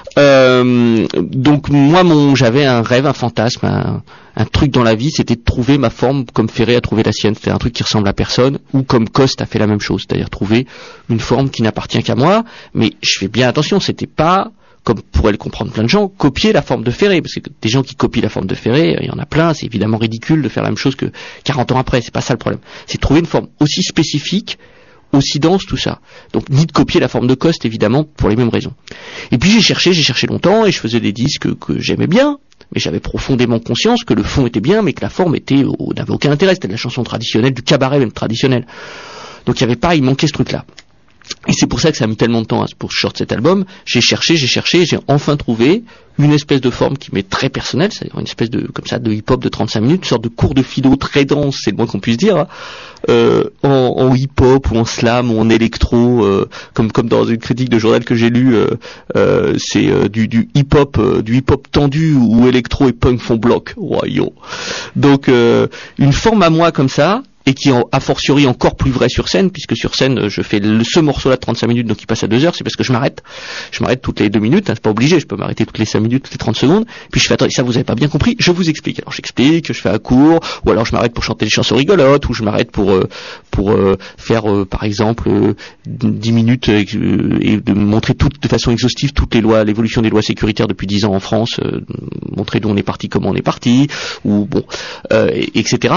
Euh, donc, moi, mon, j'avais un rêve, un fantasme, un, un truc dans la vie, c'était de trouver ma forme comme Ferré a trouvé la sienne. C'était un truc qui ressemble à personne, ou comme Coste a fait la même chose. C'est-à-dire trouver une forme qui n'appartient qu'à moi. Mais je fais bien attention, c'était pas, comme pourraient le comprendre plein de gens, copier la forme de Ferré, parce que des gens qui copient la forme de Ferré, il y en a plein, c'est évidemment ridicule de faire la même chose que quarante ans après, c'est pas ça le problème. C'est de trouver une forme aussi spécifique, aussi dense, tout ça. Donc, ni de copier la forme de Coste, évidemment, pour les mêmes raisons. Et puis j'ai cherché, j'ai cherché longtemps, et je faisais des disques que j'aimais bien, mais j'avais profondément conscience que le fond était bien, mais que la forme était, n'avait aucun intérêt, c'était de la chanson traditionnelle, du cabaret même traditionnel. Donc il y avait pas, il manquait ce truc-là. Et c'est pour ça que ça a mis tellement de temps pour que je sorte cet album. J'ai cherché, j'ai cherché, j'ai enfin trouvé une espèce de forme qui m'est très personnelle, c'est-à-dire une espèce de, comme ça, de hip-hop de trente-cinq minutes, une sorte de cours de philo très dense, c'est le moins qu'on puisse dire, hein, euh, en, en hip-hop ou en slam ou en électro, euh, comme, comme dans une critique de journal que j'ai lu, euh, euh, c'est euh, du, du hip-hop, euh, du hip-hop tendu où électro et punk font bloc. Oh, yo. Donc, euh, une forme à moi comme ça, et qui est a fortiori encore plus vrai sur scène, puisque sur scène je fais le, ce morceau-là de trente-cinq minutes, donc il passe à deux heures, c'est parce que je m'arrête, je m'arrête toutes les deux minutes, hein, c'est pas obligé, je peux m'arrêter toutes les cinq minutes, toutes les trente secondes, puis je fais attendez, ça vous avez pas bien compris, je vous explique. Alors j'explique, je fais un cours, ou alors je m'arrête pour chanter des chansons rigolotes, ou je m'arrête pour euh, pour euh, faire euh, par exemple euh, dix minutes euh, et de montrer tout, de façon exhaustive toutes les lois, l'évolution des lois sécuritaires depuis dix ans en France, euh, montrer d'où on est parti, comment on est parti, ou bon, euh, et, etc.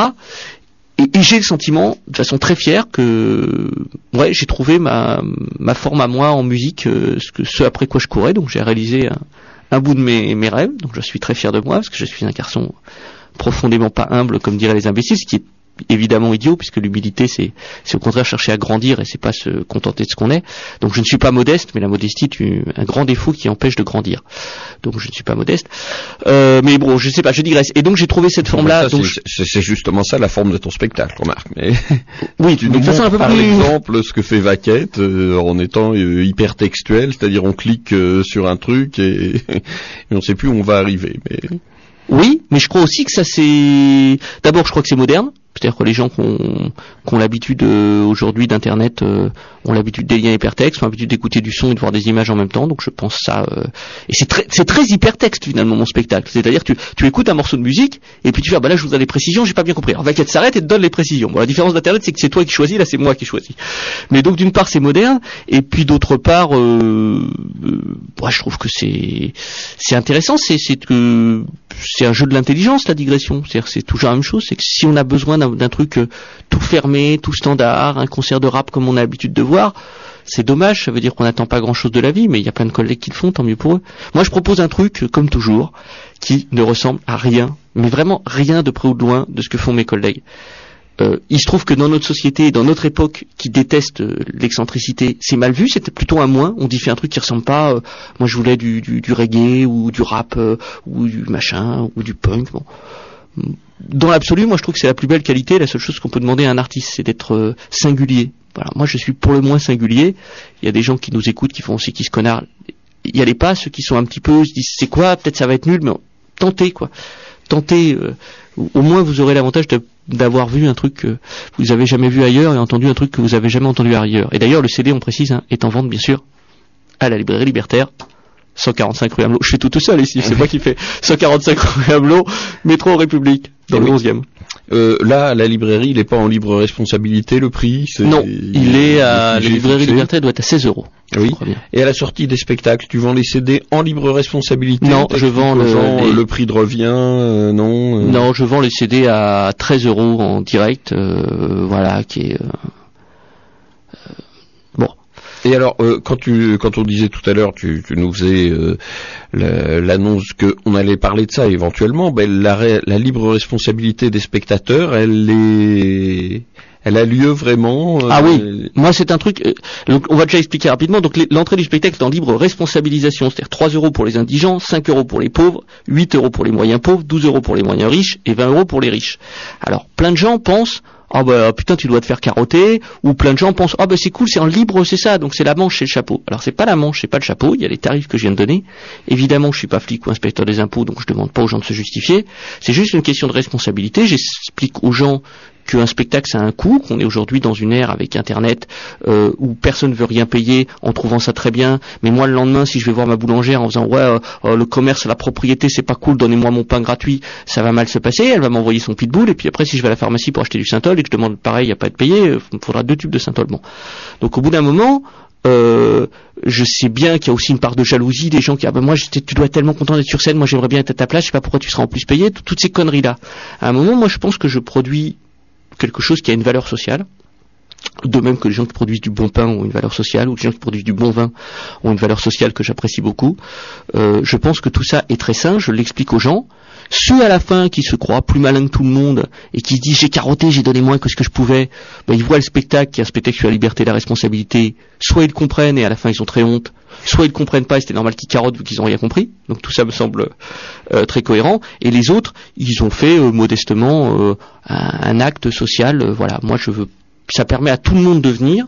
Et, et j'ai le sentiment, de façon très fière, que ouais, j'ai trouvé ma, ma forme à moi en musique, euh, ce, que, ce après quoi je courais. Donc j'ai réalisé un, un bout de mes, mes rêves. Donc je suis très fier de moi, parce que je suis un garçon profondément pas humble, comme diraient les imbéciles, ce qui est évidemment idiot, puisque l'humilité c'est, c'est au contraire chercher à grandir et c'est pas se contenter de ce qu'on est. Donc je ne suis pas modeste, mais la modestie est un grand défaut qui empêche de grandir. Donc je ne suis pas modeste. Euh, mais bon, je sais pas, je digresse. Et donc j'ai trouvé cette forme-là. Ça, donc c'est, je... c'est justement ça la forme de ton spectacle, remarque. Mais oui, tu nous montres par exemple ce que fait Vaquette euh, en étant euh, hyper textuel, c'est-à-dire on clique euh, sur un truc et, et on ne sait plus où on va arriver. Mais oui, mais je crois aussi que ça c'est. D'abord, je crois que c'est moderne. C'est-à-dire que les gens qui ont, qui ont l'habitude euh, aujourd'hui d'internet euh, ont l'habitude des liens hypertextes, ont l'habitude d'écouter du son et de voir des images en même temps. Donc je pense ça. Euh, et c'est très, c'est très hypertexte finalement mon spectacle. C'est-à-dire que tu, tu écoutes un morceau de musique et puis tu fais ah bah là je vous donne les précisions, j'ai pas bien compris. Alors Vaquette s'arrête et te donne les précisions. Bon, la différence d'internet c'est que c'est toi qui choisis, là c'est moi qui choisis. Mais donc d'une part c'est moderne et puis d'autre part, euh, euh, ouais, je trouve que c'est c'est intéressant. C'est c'est que c'est un jeu de l'intelligence la digression. C'est-à-dire que c'est toujours la même chose. C'est que si on a besoin d'un d'un truc euh, tout fermé, tout standard, un concert de rap comme on a l'habitude de voir, c'est dommage, ça veut dire qu'on n'attend pas grand-chose de la vie, mais il y a plein de collègues qui le font, tant mieux pour eux. Moi je propose un truc, euh, comme toujours, qui ne ressemble à rien, mais vraiment rien de près ou de loin de ce que font mes collègues. Euh, il se trouve que dans notre société, dans notre époque, qui déteste euh, l'excentricité, c'est mal vu, c'était plutôt un moins. On dit fait un truc qui ressemble pas. Euh, moi je voulais du, du, du reggae ou du rap euh, ou du machin ou du punk. Bon. Dans l'absolu, moi je trouve que c'est la plus belle qualité. La seule chose qu'on peut demander à un artiste, c'est d'être euh, singulier. Voilà, moi je suis pour le moins singulier. Il y a des gens qui nous écoutent, qui font aussi qui se connardent. Y allez pas, ceux qui sont un petit peu, se disent c'est quoi, peut-être ça va être nul, mais tentez quoi. Tentez. Euh, au moins vous aurez l'avantage de, d'avoir vu un truc que vous avez jamais vu ailleurs et entendu un truc que vous avez jamais entendu ailleurs. Et d'ailleurs le C D, on précise, hein, est en vente bien sûr à la librairie Libertaire. cent quarante-cinq rue Amelot. Je fais tout tout seul ici, c'est moi qui fais cent quarante-cinq rue Amelot, métro République. dans et le oui. onzième. Euh, là, à la librairie, il n'est pas en libre responsabilité, le prix c'est, Non, il est à la librairie Liberté, doit être à seize euros. Oui. Et à la sortie des spectacles, tu vends les C D en libre responsabilité? Non, je vends le, gens, les... le prix de revient, euh, non. Euh... Non, je vends les C D à treize euros en direct, euh, voilà, qui est. Euh... Euh... Bon. Et alors, euh, quand tu, quand on disait tout à l'heure, tu, tu nous faisais euh, la, l'annonce qu'on allait parler de ça éventuellement. Ben la, la libre responsabilité des spectateurs, elle est, elle a lieu vraiment. Euh, ah oui. Moi, c'est un truc. Euh, donc, on va déjà expliquer rapidement. Donc, les, l'entrée du spectacle est en libre responsabilisation, c'est-à-dire trois euros pour les indigents, cinq euros pour les pauvres, huit euros pour les moyens pauvres, douze euros pour les moyens riches et vingt euros pour les riches. Alors, plein de gens pensent. Ah bah putain tu dois te faire carotter, ou plein de gens pensent ah bah c'est cool, c'est en libre, c'est ça, donc c'est la manche, c'est le chapeau. Alors c'est pas la manche, c'est pas le chapeau, il y a les tarifs que je viens de donner. Évidemment je suis pas flic ou inspecteur des impôts, donc je demande pas aux gens de se justifier. C'est juste une question de responsabilité. J'explique aux gens qu'un spectacle ça a un coût, qu'on est aujourd'hui dans une ère avec internet euh, où personne veut rien payer en trouvant ça très bien, mais moi le lendemain si je vais voir ma boulangère en faisant ouais euh, euh, le commerce, la propriété c'est pas cool, donnez-moi mon pain gratuit, ça va mal se passer, elle va m'envoyer son pitbull, et puis après si je vais à la pharmacie pour acheter du Synthol et que je demande pareil, il n'y a pas à être payé, il me faudra deux tubes de Synthol. Bon. Donc au bout d'un moment Euh, je sais bien qu'il y a aussi une part de jalousie des gens qui ah ben moi tu dois être tellement content d'être sur scène, moi j'aimerais bien être à ta place, je sais pas pourquoi tu seras en plus payé, toutes ces conneries là. À un moment moi je pense que je produis quelque chose qui a une valeur sociale, de même que les gens qui produisent du bon pain ont une valeur sociale, ou les gens qui produisent du bon vin ont une valeur sociale que j'apprécie beaucoup. Euh, je pense que tout ça est très sain, je l'explique aux gens. Ceux à la fin qui se croient plus malins que tout le monde et qui se disent j'ai carotté, j'ai donné moins que ce que je pouvais, ben ils voient le spectacle qui est un spectacle sur la liberté et la responsabilité, soit ils comprennent et à la fin ils ont très honte, soit ils comprennent pas et c'était normal qu'ils carottent vu qu'ils ont rien compris. Donc tout ça me semble euh, très cohérent. Et les autres, ils ont fait euh, modestement euh, un, un acte social. Euh, voilà, moi je veux, ça permet à tout le monde de venir.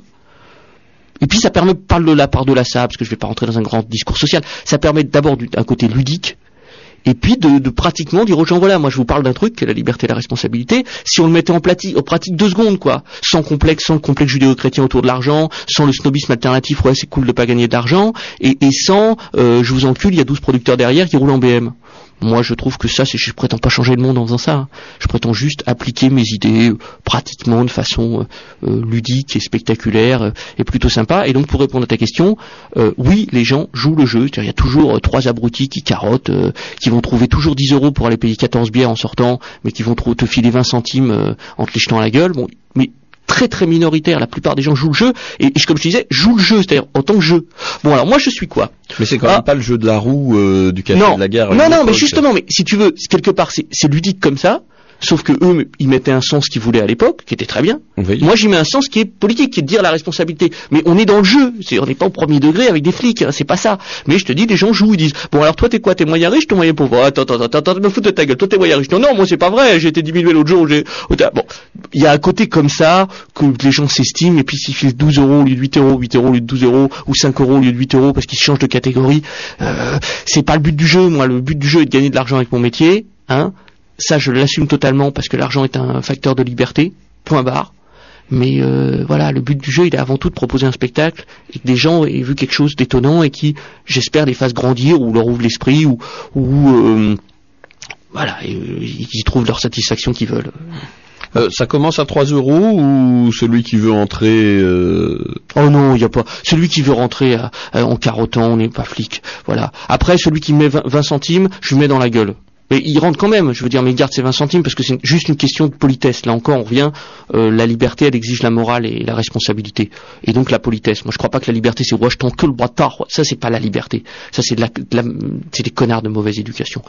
Et puis ça permet, parle de la part de la ça, parce que je vais pas rentrer dans un grand discours social, ça permet d'abord d'un côté ludique, et puis de, de pratiquement dire aux gens voilà, moi je vous parle d'un truc qui est la liberté et la responsabilité, si on le mettait en, plati- en pratique deux secondes quoi, sans complexe, sans le complexe judéo-chrétien autour de l'argent, sans le snobisme alternatif, ouais c'est cool de pas gagner d'argent, et, et sans euh, je vous encule, il y a douze producteurs derrière qui roulent en B M. Moi, je trouve que ça, c'est, je prétends pas changer le monde en faisant ça. Hein. Je prétends juste appliquer mes idées euh, pratiquement de façon euh, ludique et spectaculaire euh, et plutôt sympa. Et donc, pour répondre à ta question, euh, oui, les gens jouent le jeu. C'est-à-dire, il y a toujours euh, trois abrutis qui carottent, euh, qui vont trouver toujours dix euros pour aller payer quatorze bières en sortant, mais qui vont trou- te filer vingt centimes euh, en te les jetant à la gueule. Bon, mais très très minoritaire, la plupart des gens jouent le jeu, et, et comme je te disais, jouent le jeu, c'est-à-dire en tant que jeu. Bon alors moi je suis quoi? Mais c'est quand ah. même pas le jeu de la roue euh, du café non. de la gare. Non, non, mais justement, mais si tu veux, quelque part c'est, c'est ludique comme ça, sauf que eux, ils mettaient un sens qu'ils voulaient à l'époque, qui était très bien. Oui. Moi j'y mets un sens qui est politique, qui est de dire la responsabilité. Mais on est dans le jeu, c'est, on n'est pas au premier degré avec des flics, hein, c'est pas ça. Mais je te dis, les gens jouent, ils disent, bon alors toi t'es quoi, t'es moyen riche, t'es moyen pauvre? Attends, attends, attends, attends, me fous de ta gueule, toi t'es moyen riche. Non, non, moi c'est pas vrai, j'ai été diminué l'autre jour, j'ai... Bon, il y a un côté comme ça, que les gens s'estiment, et puis s'ils filent douze euros au lieu de huit euros, huit euros au lieu de douze euros, ou cinq euros au lieu de huit euros, parce qu'ils changent de catégorie, euh, c'est pas le but du jeu, moi, le but du jeu est de gagner de l'argent avec mon métier, hein. Ça, je l'assume totalement parce que l'argent est un facteur de liberté, point barre. Mais euh, voilà, le but du jeu, il est avant tout de proposer un spectacle et que des gens aient vu quelque chose d'étonnant et qui, j'espère, les fassent grandir ou leur ouvre l'esprit ou, ou euh, voilà, et, euh, ils trouvent leur satisfaction qu'ils veulent. Euh, ça commence à trois euros ou celui qui veut entrer euh... Oh non, il y a pas. Celui qui veut rentrer à, à, en carottant, on n'est pas flic. Voilà. Après, celui qui met vingt, vingt centimes, je lui mets dans la gueule. Mais il rentre quand même, je veux dire, mais il garde ses vingt centimes parce que c'est juste une question de politesse. Là encore, on revient, euh, la liberté, elle exige la morale et la responsabilité. Et donc la politesse. Moi, je crois pas que la liberté, c'est « ouais, je t'en que le bâtard ». Ça, c'est pas la liberté. Ça, c'est de la, de la c'est des connards de mauvaise éducation.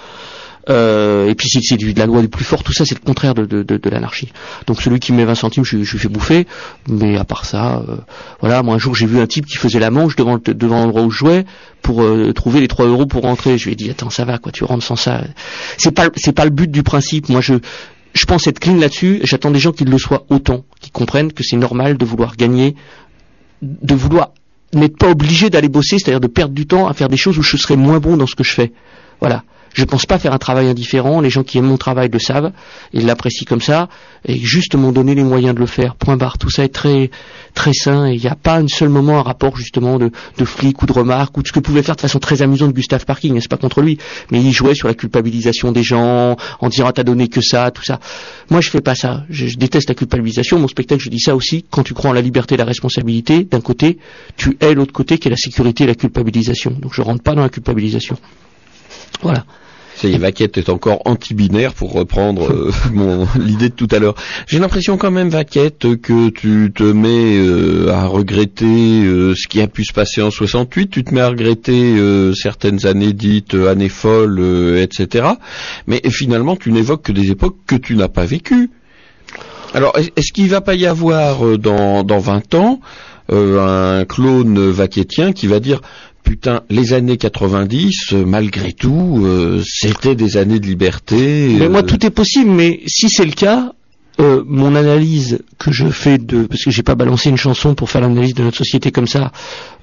Euh, et puis c'est, c'est du, de la loi du plus fort, tout ça c'est le contraire de, de, de, de l'anarchie. Donc celui qui met vingt centimes, je, je lui fais bouffer, mais à part ça, euh, voilà, moi un jour j'ai vu un type qui faisait la manche devant, le, devant l'endroit où je jouais pour euh, trouver les trois euros pour rentrer. Je lui ai dit attends ça va quoi, tu rentres sans ça. C'est pas, c'est pas le but du principe. Moi je, je pense être clean là-dessus, j'attends des gens qui le soient autant, qui comprennent que c'est normal de vouloir gagner, de vouloir n'être pas obligé d'aller bosser, c'est-à-dire de perdre du temps à faire des choses où je serais moins bon dans ce que je fais. Voilà. Je pense pas faire un travail indifférent. Les gens qui aiment mon travail le savent, ils l'apprécient comme ça, et juste m'ont donné les moyens de le faire. Point barre. Tout ça est très très sain, et il n'y a pas un seul moment un rapport justement de, de flic ou de remarque ou de ce que pouvait faire de façon très amusante Gustave Parking. C'est pas contre lui, mais il jouait sur la culpabilisation des gens en disant ah, t'as donné que ça, tout ça. Moi je fais pas ça. Je, je déteste la culpabilisation. Mon spectacle, je dis ça aussi. Quand tu crois en la liberté et la responsabilité, d'un côté, tu hais l'autre côté qui est la sécurité et la culpabilisation. Donc je rentre pas dans la culpabilisation. Voilà. Ça y est, Vaquette est encore anti-binaire pour reprendre euh, mon l'idée de tout à l'heure. J'ai l'impression quand même, Vaquette, que tu te mets euh, à regretter euh, ce qui a pu se passer en soixante-huit, tu te mets à regretter euh, certaines années dites euh, années folles, euh, et cetera. Mais finalement, tu n'évoques que des époques que tu n'as pas vécues. Alors, est-ce qu'il va pas y avoir euh, dans, dans vingt ans euh, un clone vaquettien qui va dire putain, les années quatre-vingt-dix, euh, malgré tout, euh, c'était des années de liberté. Mais euh... moi, tout est possible, mais si c'est le cas, euh, mon analyse que je fais de... Parce que j'ai pas balancé une chanson pour faire l'analyse de notre société comme ça,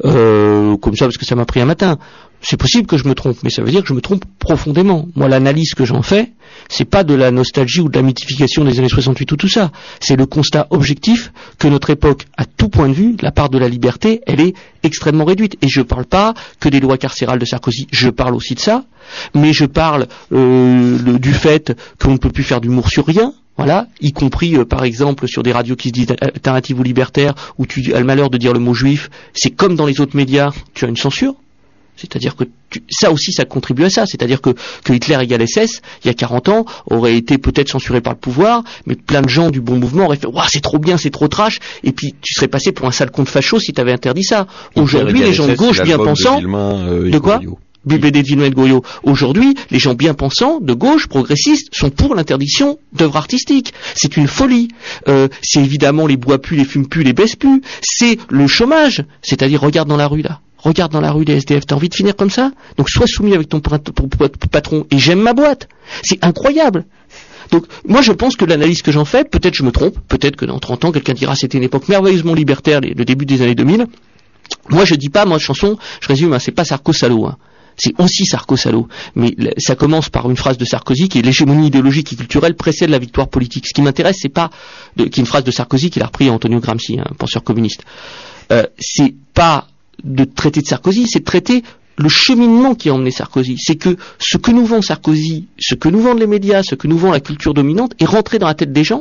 euh, comme ça, parce que ça m'a pris un matin. C'est possible que je me trompe, mais ça veut dire que je me trompe profondément. Moi, l'analyse que j'en fais, c'est pas de la nostalgie ou de la mythification des années soixante-huit ou tout ça. C'est le constat objectif que notre époque, à tout point de vue, la part de la liberté, elle est extrêmement réduite. Et je parle pas que des lois carcérales de Sarkozy, je parle aussi de ça, mais je parle euh, le, du fait qu'on ne peut plus faire d'humour sur rien. Voilà, y compris euh, par exemple sur des radios qui se disent alternatives ou libertaires, où tu as le malheur de dire le mot juif, c'est comme dans les autres médias, tu as une censure. C'est-à-dire que tu, ça aussi, ça contribue à ça. C'est-à-dire que, que Hitler égale S S, il y a quarante ans, aurait été peut-être censuré par le pouvoir, mais plein de gens du bon mouvement auraient fait « Waouh, c'est trop bien, c'est trop trash », et puis tu serais passé pour un sale con de facho si tu avais interdit ça. Aujourd'hui, les gens de gauche bien pensants... De, Villemain, euh, de quoi B B D de Villemain et de Goyot. Aujourd'hui, les gens bien pensants, de gauche, progressistes, sont pour l'interdiction d'œuvres artistiques. C'est une folie. Euh, c'est évidemment les bois plus, les fumes plus, les baisses plus. C'est le chômage. C'est-à-dire, regarde dans la rue, là. Regarde dans la rue des S D F, t'as envie de finir comme ça? Donc sois soumis avec ton patron, et j'aime ma boîte. C'est incroyable. Donc moi je pense que l'analyse que j'en fais, peut-être je me trompe, peut-être que dans trente ans quelqu'un dira c'était une époque merveilleusement libertaire, le début des années deux mille. Moi je dis pas, moi chanson, je résume, hein, c'est pas Sarko-Salo, hein. C'est aussi Sarko-Salo, mais ça commence par une phrase de Sarkozy qui est l'hégémonie idéologique et culturelle précède la victoire politique. Ce qui m'intéresse, c'est pas de, qui est une phrase de Sarkozy qu'il a repris à Antonio Gramsci, un penseur communiste. Euh, c'est pas de traiter de Sarkozy, c'est de traiter le cheminement qui a emmené Sarkozy. C'est que ce que nous vend Sarkozy, ce que nous vendent les médias, ce que nous vend la culture dominante est rentré dans la tête des gens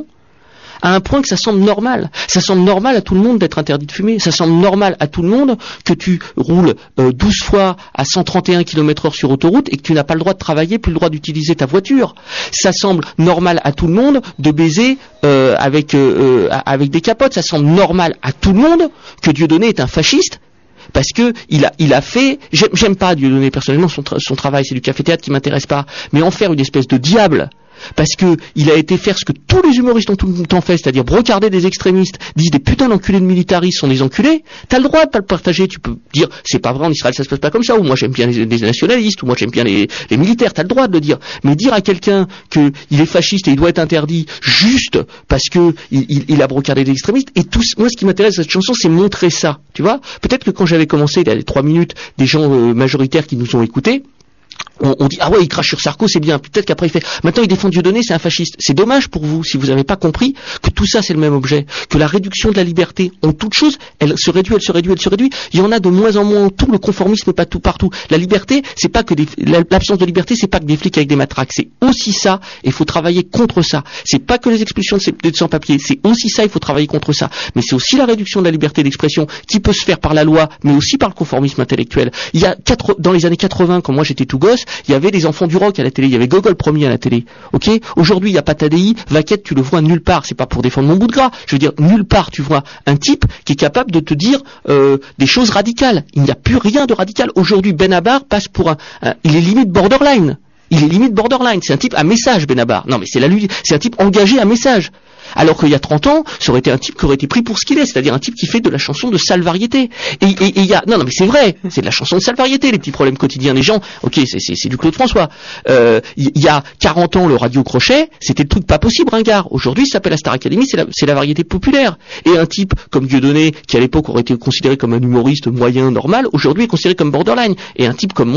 à un point que ça semble normal. Ça semble normal à tout le monde d'être interdit de fumer. Ça semble normal à tout le monde que tu roules euh, douze fois à cent trente et un kilomètres heure sur autoroute et que tu n'as pas le droit de travailler, plus le droit d'utiliser ta voiture. Ça semble normal à tout le monde de baiser euh, avec, euh, avec des capotes. Ça semble normal à tout le monde que Dieudonné est un fasciste. Parce que il a, il a fait, j'aime, j'aime pas Dieudonné personnellement, son, tra- son travail, c'est du café-théâtre qui m'intéresse pas, mais en faire une espèce de diable, parce que il a été faire ce que tous les humoristes ont tout le temps fait, c'est-à-dire brocarder des extrémistes, disent des putains d'enculés de militaristes sont des enculés, t'as le droit de pas le partager, tu peux dire, c'est pas vrai, en Israël ça se passe pas comme ça, ou moi j'aime bien les, les nationalistes, ou moi j'aime bien les, les militaires, t'as le droit de le dire, mais dire à quelqu'un que il est fasciste et il doit être interdit juste parce que il, il, il a brocardé des extrémistes, et tout, moi ce qui m'intéresse dans cette chanson c'est montrer ça, tu vois, peut-être que quand j'avais commencé, il y a les trois minutes, des gens euh, majoritaires qui nous ont écoutés, On, on dit ah ouais il crache sur Sarko c'est bien, peut-être qu'après il fait maintenant il défend Dieudonné c'est un fasciste. C'est dommage pour vous si vous n'avez pas compris que tout ça c'est le même objet, que la réduction de la liberté en toute chose elle se réduit, elle se réduit, elle se réduit, il y en a de moins en moins, tout le conformisme pas tout partout. La liberté c'est pas que des, l'absence de liberté c'est pas que des flics avec des matraques, c'est aussi ça et il faut travailler contre ça. C'est pas que les expulsions de sans-papiers, c'est aussi ça, il faut travailler contre ça, mais c'est aussi la réduction de la liberté d'expression qui peut se faire par la loi mais aussi par le conformisme intellectuel. Il y a quatre, dans les années quatre-vingts quand moi j'étais tout gosse, il y avait des enfants du rock à la télé, il y avait Gogol premier à la télé, ok. Aujourd'hui, il n'y a pas Tadei, Vaquette, tu le vois nulle part, c'est pas pour défendre mon bout de gras, je veux dire, nulle part tu vois un type qui est capable de te dire euh, des choses radicales. Il n'y a plus rien de radical. Aujourd'hui, Benabar passe pour un, un il est limite borderline. Il est limite borderline, c'est un type à message, Benabar. Non mais c'est la c'est un type engagé à message. Alors qu'il y a trente ans, ça aurait été un type qui aurait été pris pour ce qu'il est, c'est-à-dire un type qui fait de la chanson de sale variété. Et il y a, non, non, mais c'est vrai, c'est de la chanson de sale variété, les petits problèmes quotidiens des gens. Ok, c'est, c'est, c'est du Claude François. Euh, il y a quarante ans, le radio crochet, c'était le truc pas possible, ringard. Aujourd'hui, ça s'appelle la Star Academy, c'est la, c'est la variété populaire. Et un type comme Dieudonné, qui à l'époque aurait été considéré comme un humoriste moyen, normal, aujourd'hui est considéré comme borderline. Et un type comme moi,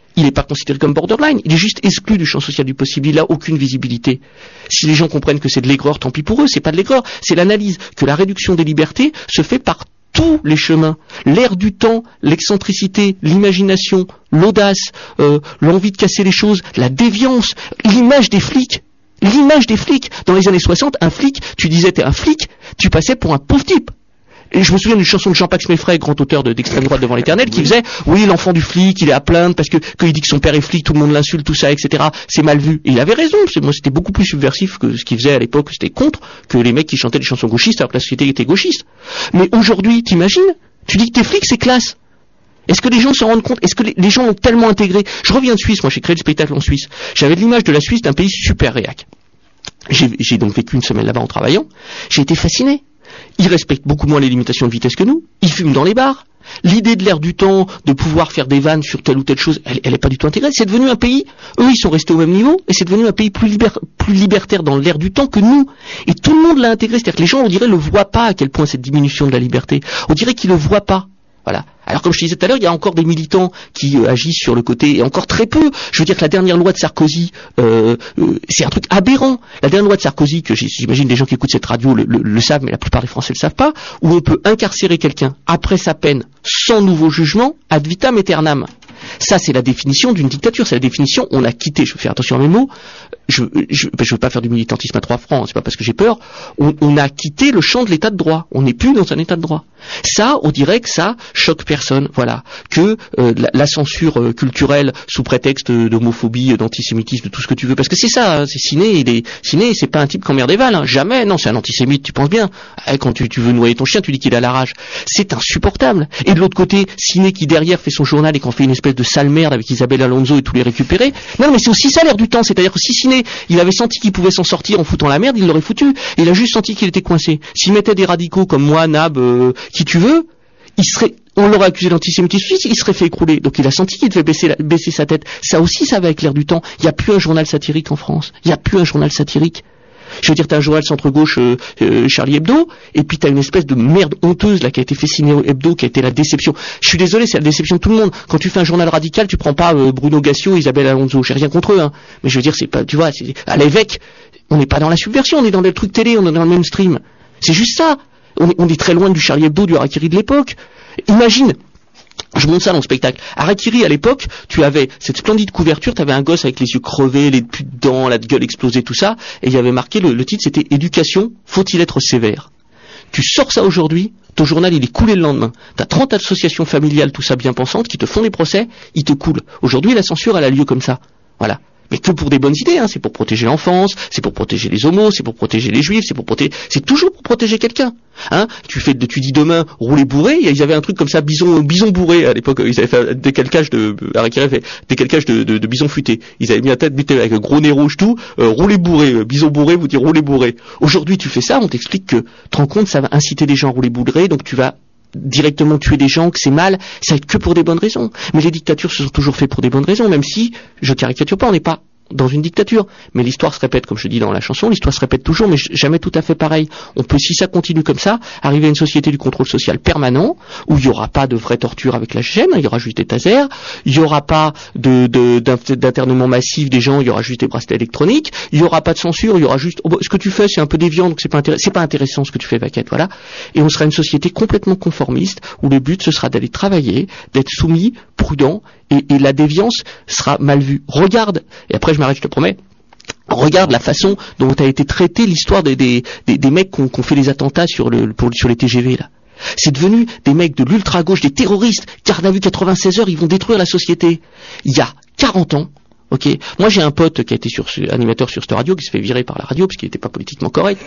il n'est pas considéré comme borderline, il est juste exclu du champ social du possible, il n'a aucune visibilité. Si les gens comprennent que c'est de l'aigreur, tant pis pour eux, c'est pas de l'aigreur, c'est l'analyse que la réduction des libertés se fait par tous les chemins. L'air du temps, l'excentricité, l'imagination, l'audace, euh, l'envie de casser les choses, la déviance, l'image des flics. L'image des flics. Dans les années soixante, un flic, tu disais t'es un flic, tu passais pour un pauvre type. Et je me souviens d'une chanson de Jean-Pax Meffray, grand auteur de, d'extrême droite devant l'éternel, qui faisait, oui, l'enfant du flic, il est à plaindre parce que, quand il dit que son père est flic, tout le monde l'insulte, tout ça, et cetera. C'est mal vu. Et il avait raison. C'est, moi, c'était beaucoup plus subversif que ce qu'il faisait à l'époque. C'était contre que les mecs qui chantaient des chansons gauchistes alors que la société était gauchiste. Mais aujourd'hui, t'imagines? Tu dis que t'es flic, c'est classe. Est-ce que les gens s'en rendent compte? Est-ce que les, les gens ont tellement intégré? Je reviens de Suisse. Moi, j'ai créé le spectacle en Suisse. J'avais l'image de la Suisse d'un pays super réac. J'ai, j'ai donc vécu une semaine là-bas en travaillant. J'ai été fasciné. Ils respectent beaucoup moins les limitations de vitesse que nous. Ils fument dans les bars. L'idée de l'air du temps, de pouvoir faire des vannes sur telle ou telle chose, elle, elle est pas du tout intégrée. C'est devenu un pays, eux ils sont restés au même niveau, et c'est devenu un pays plus, liber, plus libertaire dans l'air du temps que nous. Et tout le monde l'a intégré. C'est-à-dire que les gens, on dirait, ne voient pas à quel point cette diminution de la liberté. On dirait qu'ils le voient pas. Voilà. Alors comme je disais tout à l'heure, il y a encore des militants qui euh, agissent sur le côté, et encore très peu. Je veux dire que la dernière loi de Sarkozy, euh, euh, c'est un truc aberrant. La dernière loi de Sarkozy, que j'imagine les gens qui écoutent cette radio le, le, le savent, mais la plupart des Français le savent pas, où on peut incarcérer quelqu'un après sa peine sans nouveau jugement, ad vitam aeternam. Ça, c'est la définition d'une dictature. C'est la définition, on a quitté, je fais attention à mes mots, je je, je veux pas faire du militantisme à trois francs, c'est pas parce que j'ai peur, on, on a quitté le champ de l'état de droit. On n'est plus dans un état de droit. Ça, on dirait que ça choque personne, voilà. Que euh, la, la censure euh, culturelle sous prétexte d'homophobie, d'antisémitisme, de tout ce que tu veux, parce que c'est ça, hein, c'est Ciné, il est, Ciné, c'est pas un type qu'emmerde des Val, hein, jamais, non, c'est un antisémite, tu penses bien. Ah, quand tu, tu veux noyer ton chien, tu dis qu'il a la rage. C'est insupportable. Et de l'autre côté, Ciné qui derrière fait son journal et qu'en fait une espèce de sale merde avec Isabelle Alonso et tous les récupérés. Non, mais c'est aussi ça l'air du temps, c'est-à-dire que si Ciné, il avait senti qu'il pouvait s'en sortir en foutant la merde, il l'aurait foutu. Il a juste senti qu'il était coincé. S'il mettait des radicaux comme moi, Nab, euh, qui tu veux, il serait, on l'aurait accusé d'antisémitisme, il serait fait écrouler. Donc il a senti qu'il devait baisser, la, baisser sa tête. Ça aussi, ça va avec l'air du temps. Il n'y a plus un journal satirique en France. Il n'y a plus un journal satirique. Je veux dire, t'as un journal centre-gauche, euh, euh, Charlie Hebdo, et puis t'as une espèce de merde honteuse là qui a été fait signer au Hebdo, qui a été la déception. Je suis désolé, c'est la déception de tout le monde. Quand tu fais un journal radical, tu prends pas euh, Bruno Gassio, Isabelle Alonso. J'ai rien contre eux, hein. Mais je veux dire, c'est pas, tu vois, c'est, à l'évêque, on n'est pas dans la subversion, on est dans des trucs télé, on est dans le même stream. C'est juste ça. On est, on est très loin du Charlie Hebdo, du Harakiri de l'époque. Imagine. Je monte ça dans le spectacle. Harakiri, à l'époque, tu avais cette splendide couverture, tu avais un gosse avec les yeux crevés, les putes de dents, la gueule explosée, tout ça, et il y avait marqué, le, le titre c'était « Éducation, faut-il être sévère ?» Tu sors ça aujourd'hui, ton journal il est coulé le lendemain. T'as trente associations familiales, tout ça bien pensantes, qui te font des procès, ils te coulent. Aujourd'hui, la censure, elle a lieu comme ça. Voilà. Mais que pour des bonnes idées, hein. C'est pour protéger l'enfance, c'est pour protéger les homos, c'est pour protéger les juifs, c'est pour protéger, c'est toujours pour protéger quelqu'un, hein. Tu fais, tu dis demain, rouler bourré, ils avaient un truc comme ça, bison, bison bourré, à l'époque, ils avaient fait des calcages de, fait des calcages de, de, de bison futé. Ils avaient mis la tête, avec un gros nez rouge tout, euh, rouler bourré, euh, bison bourré, vous dire rouler bourré. Aujourd'hui, tu fais ça, on t'explique que, tu te rends compte, ça va inciter les gens à rouler bourré, donc tu vas directement tuer des gens, que c'est mal, ça va être que pour des bonnes raisons. Mais les dictatures se sont toujours fait pour des bonnes raisons, même si, je caricature pas, on n'est pas dans une dictature. Mais l'histoire se répète, comme je dis dans la chanson, l'histoire se répète toujours, mais jamais tout à fait pareil. On peut, si ça continue comme ça, arriver à une société du contrôle social permanent, où il n'y aura pas de vraie torture avec la chaîne, il y aura juste des tasers, il n'y aura pas de, de, d'internement massif des gens, il y aura juste des bracelets électroniques, il n'y aura pas de censure, il y aura juste, oh, bah, ce que tu fais, c'est un peu déviant, donc c'est pas, intéress- c'est pas intéressant ce que tu fais, Vaquette, voilà. Et on sera une société complètement conformiste, où le but, ce sera d'aller travailler, d'être soumis, prudent, et, et la déviance sera mal vue. Regarde, et après je m'arrête, je te promets, regarde la façon dont a été traitée l'histoire des, des, des, des mecs qui ont, qui ont fait les attentats sur, le, pour, sur les T G V, là. C'est devenu des mecs de l'ultra-gauche, des terroristes, garde à vue quatre-vingt-seize heures, ils vont détruire la société. Il y a quarante ans, ok. Moi j'ai un pote qui a été sur, animateur sur cette radio, qui se fait virer par la radio parce qu'il n'était pas politiquement correct.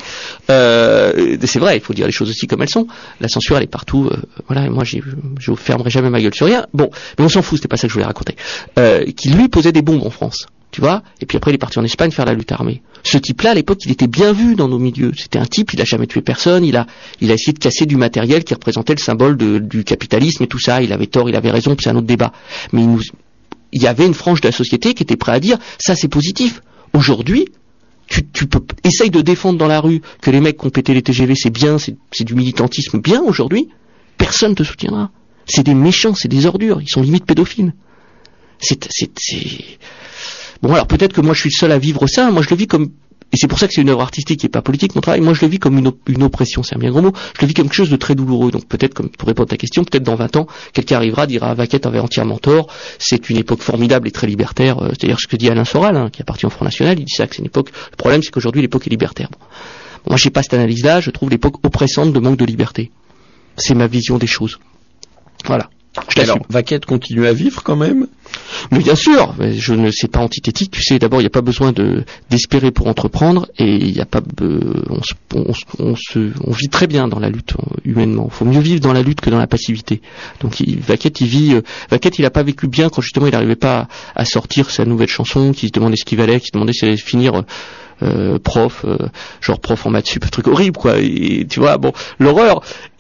Euh, c'est vrai, il faut dire les choses aussi comme elles sont. La censure elle est partout. Euh, voilà, et moi j'ai, je fermerai jamais ma gueule sur rien. Bon, mais on s'en fout, c'était pas ça que je voulais raconter. Euh, qui lui posait des bombes en France, tu vois. Et puis après il est parti en Espagne faire la lutte armée. Ce type-là, à l'époque, il était bien vu dans nos milieux. C'était un type, il a jamais tué personne. Il a, il a essayé de casser du matériel qui représentait le symbole de, du capitalisme et tout ça. Il avait tort, il avait raison, c'est un autre débat. Mais il nous il y avait une frange de la société qui était prête à dire ça c'est positif. Aujourd'hui, tu, tu peux essaye de défendre dans la rue que les mecs qui ont pété les T G V c'est bien, c'est, c'est du militantisme bien aujourd'hui, personne te soutiendra. C'est des méchants, c'est des ordures, ils sont limite pédophiles. C'est, c'est, c'est... Bon, alors peut-être que moi je suis le seul à vivre ça. Moi je le vis comme, et c'est pour ça que c'est une œuvre artistique et pas politique, mon travail. Moi je le vis comme une, op- une oppression, c'est un bien gros mot. Je le vis comme quelque chose de très douloureux. Donc peut-être, comme pour répondre à ta question, peut-être dans vingt ans, quelqu'un arrivera, dira Vaquette avait entièrement tort. C'est une époque formidable et très libertaire. Euh, c'est-à-dire ce que dit Alain Soral, hein, qui appartient au Front National. Il dit ça, que c'est une époque. Le problème, c'est qu'aujourd'hui l'époque est libertaire. Bon. Bon, moi j'ai pas cette analyse-là. Je trouve l'époque oppressante de manque de liberté. C'est ma vision des choses. Voilà. Je Alors, Vaquette continue à vivre quand même? Mais bien sûr, mais je ne sais pas antithétique. Tu sais, d'abord, il n'y a pas besoin de d'espérer pour entreprendre, et il n'y a pas, euh, on, se, on, on, se, on vit très bien dans la lutte humainement. Il faut mieux vivre dans la lutte que dans la passivité. Donc, il, Vaquette, il vit. Euh, Vaquette, il n'a pas vécu bien quand justement il n'arrivait pas à, à sortir sa nouvelle chanson, qui se demandait ce qu'il valait, qui se demandait si elle allait finir. Euh, Euh, prof, euh, genre prof en maths sup, truc horrible quoi. Et, tu vois, bon, l'horreur.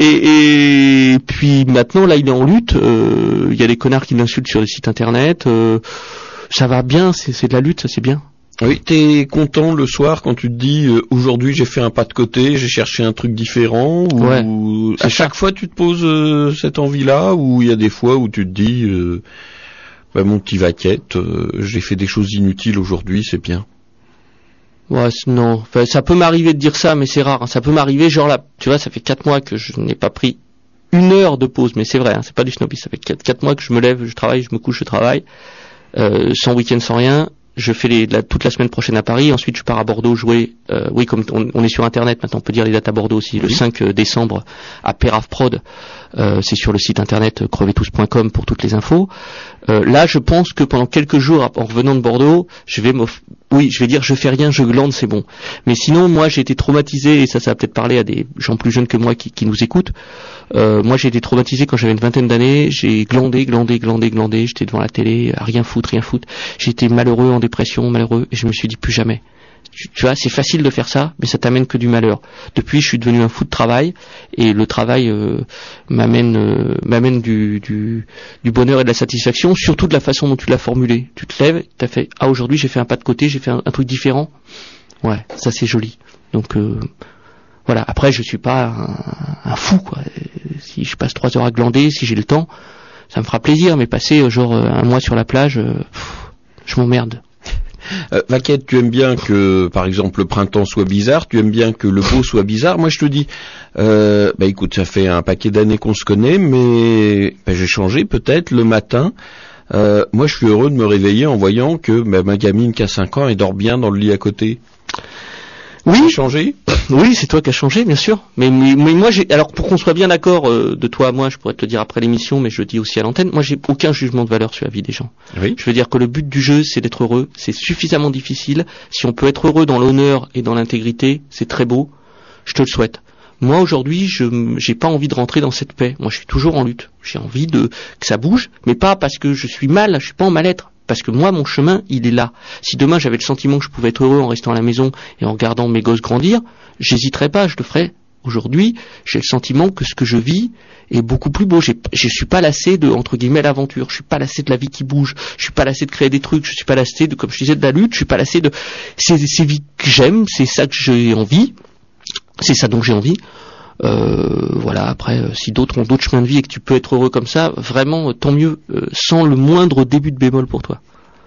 Et, et puis maintenant là, il est en lutte. Il euh, y a des connards qui l'insultent sur les sites internet. Euh, ça va bien, c'est, c'est de la lutte, ça c'est bien. Oui, t'es content le soir quand tu te dis euh, aujourd'hui j'ai fait un pas de côté, j'ai cherché un truc différent, ou ouais, à chaque fois tu te poses euh, cette envie-là, ou il y a des fois où tu te dis euh, bah, mon petit Vaquette, euh, j'ai fait des choses inutiles aujourd'hui, c'est bien. Ouais, non, enfin, ça peut m'arriver de dire ça, mais c'est rare. Hein. Ça peut m'arriver, genre là, tu vois, ça fait quatre mois que je n'ai pas pris une heure de pause, mais c'est vrai, hein, c'est pas du snobisme. Ça fait quatre, quatre mois que je me lève, je travaille, je me couche, je travaille, euh, sans week-end, sans rien. Je fais les, la, toute la semaine prochaine à Paris. Ensuite, je pars à Bordeaux jouer. Euh, oui, comme on, on est sur Internet maintenant, on peut dire les dates à Bordeaux aussi. Le oui. cinq décembre à Pérave Prod. Euh, c'est sur le site internet crevetous point com pour toutes les infos. Euh, là, je pense que pendant quelques jours, en revenant de Bordeaux, je vais m'off... oui, je vais dire, je fais rien, je glande, c'est bon. Mais sinon, moi, j'ai été traumatisé, et ça, ça va peut-être parler à des gens plus jeunes que moi qui, qui nous écoutent. Euh, moi, j'ai été traumatisé quand j'avais une vingtaine d'années. J'ai glandé, glandé, glandé, glandé. J'étais devant la télé, à rien foutre, rien foutre. J'étais malheureux, en dépression, malheureux, et je me suis dit plus jamais. Tu, tu vois, c'est facile de faire ça, mais ça t'amène que du malheur. Depuis, je suis devenu un fou de travail, et le travail euh, m'amène, euh, m'amène du, du, du bonheur et de la satisfaction, surtout de la façon dont tu l'as formulé. Tu te lèves, t'as fait, ah aujourd'hui j'ai fait un pas de côté, j'ai fait un, un truc différent. Ouais, ça c'est joli. Donc euh, voilà. Après, je suis pas un, un fou, quoi. Si je passe trois heures à glander, si j'ai le temps, ça me fera plaisir. Mais passer euh, genre un mois sur la plage, euh, pff, je m'emmerde. Euh, Vaquette, tu aimes bien que, par exemple, le printemps soit bizarre, tu aimes bien que le beau soit bizarre. Moi, je te dis, euh, bah écoute, ça fait un paquet d'années qu'on se connaît, mais bah, j'ai changé peut-être le matin. Euh, moi, je suis heureux de me réveiller en voyant que bah, ma gamine qui a cinq ans, elle dort bien dans le lit à côté. Oui, j'ai changé. Oui, c'est toi qui as changé, bien sûr. Mais, mais, mais moi, j'ai, alors pour qu'on soit bien d'accord euh, de toi à moi, je pourrais te le dire après l'émission, mais je le dis aussi à l'antenne. Moi, j'ai aucun jugement de valeur sur la vie des gens. Oui. Je veux dire que le but du jeu, c'est d'être heureux. C'est suffisamment difficile. Si on peut être heureux dans l'honneur et dans l'intégrité, c'est très beau. Je te le souhaite. Moi, aujourd'hui, je j'ai pas envie de rentrer dans cette paix. Moi, je suis toujours en lutte. J'ai envie de que ça bouge, mais pas parce que je suis mal. Je suis pas en mal-être. Parce que moi, mon chemin, il est là. Si demain, j'avais le sentiment que je pouvais être heureux en restant à la maison et en regardant mes gosses grandir, j'hésiterais pas, je le ferais. Aujourd'hui, j'ai le sentiment que ce que je vis est beaucoup plus beau. J'ai, je suis pas lassé de, entre guillemets, l'aventure. Je suis pas lassé de la vie qui bouge. Je suis pas lassé de créer des trucs. Je suis pas lassé de, comme je disais, de la lutte. Je suis pas lassé de, c'est ces vies que j'aime. C'est ça que j'ai envie. C'est ça dont j'ai envie. Euh, voilà, après, euh, si d'autres ont d'autres chemins de vie et que tu peux être heureux comme ça, vraiment, euh, tant mieux, euh, sans le moindre début de bémol pour toi.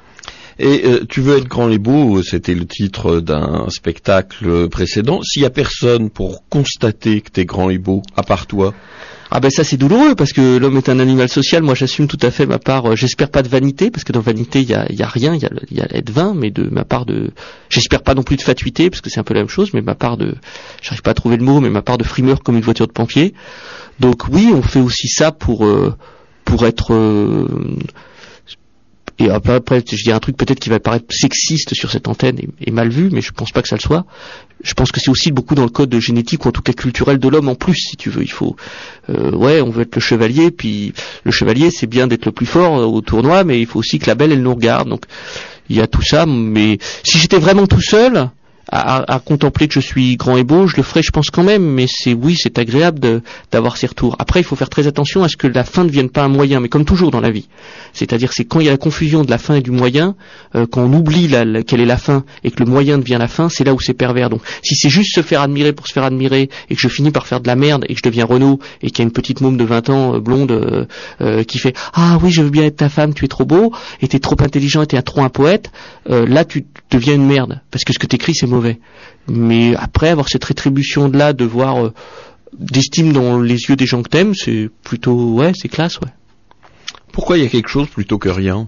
Et euh, tu veux être grand et beau, c'était le titre d'un spectacle précédent. S'il y a personne pour constater que t'es grand et beau, à part toi. Ah ben ça c'est douloureux parce que l'homme est un animal social. Moi j'assume tout à fait ma part. Euh, j'espère pas de vanité parce que dans vanité il y a, y a rien, il y a, y a être vain, mais de ma part de, j'espère pas non plus de fatuité parce que c'est un peu la même chose, mais ma part de, j'arrive pas à trouver le mot, mais ma part de frimeur comme une voiture de pompier. Donc oui, on fait aussi ça pour euh, pour être euh, et après, après je dis un truc peut-être qui va paraître sexiste sur cette antenne et, et mal vu, mais je pense pas que ça le soit. Je pense que c'est aussi beaucoup dans le code génétique ou en tout cas culturel de l'homme en plus, si tu veux. Il faut, euh, ouais, on veut être le chevalier, puis le chevalier c'est bien d'être le plus fort au tournoi, mais il faut aussi que la belle elle nous regarde. Donc il y a tout ça. Mais si j'étais vraiment tout seul, à, à contempler que je suis grand et beau, je le ferai, je pense quand même, mais c'est oui, c'est agréable de, d'avoir ces retours. Après, il faut faire très attention à ce que la fin ne devienne pas un moyen, mais comme toujours dans la vie. C'est-à-dire, c'est quand il y a la confusion de la fin et du moyen, euh, quand on oublie la, la, quelle est la fin et que le moyen devient la fin, c'est là où c'est pervers. Donc, si c'est juste se faire admirer pour se faire admirer et que je finis par faire de la merde et que je deviens Renaud et qu'il y a une petite môme de vingt ans, euh, blonde, euh, euh, qui fait « Ah oui, je veux bien être ta femme, tu es trop beau, et t'es trop intelligent et t'es trop un poète euh, », là, tu deviens une merde, parce que ce que t'écris, c'est mauvais. Mais après, avoir cette rétribution de là, de voir euh, d'estime dans les yeux des gens que t'aimes, c'est plutôt, ouais, c'est classe, ouais. Pourquoi il y a quelque chose plutôt que rien?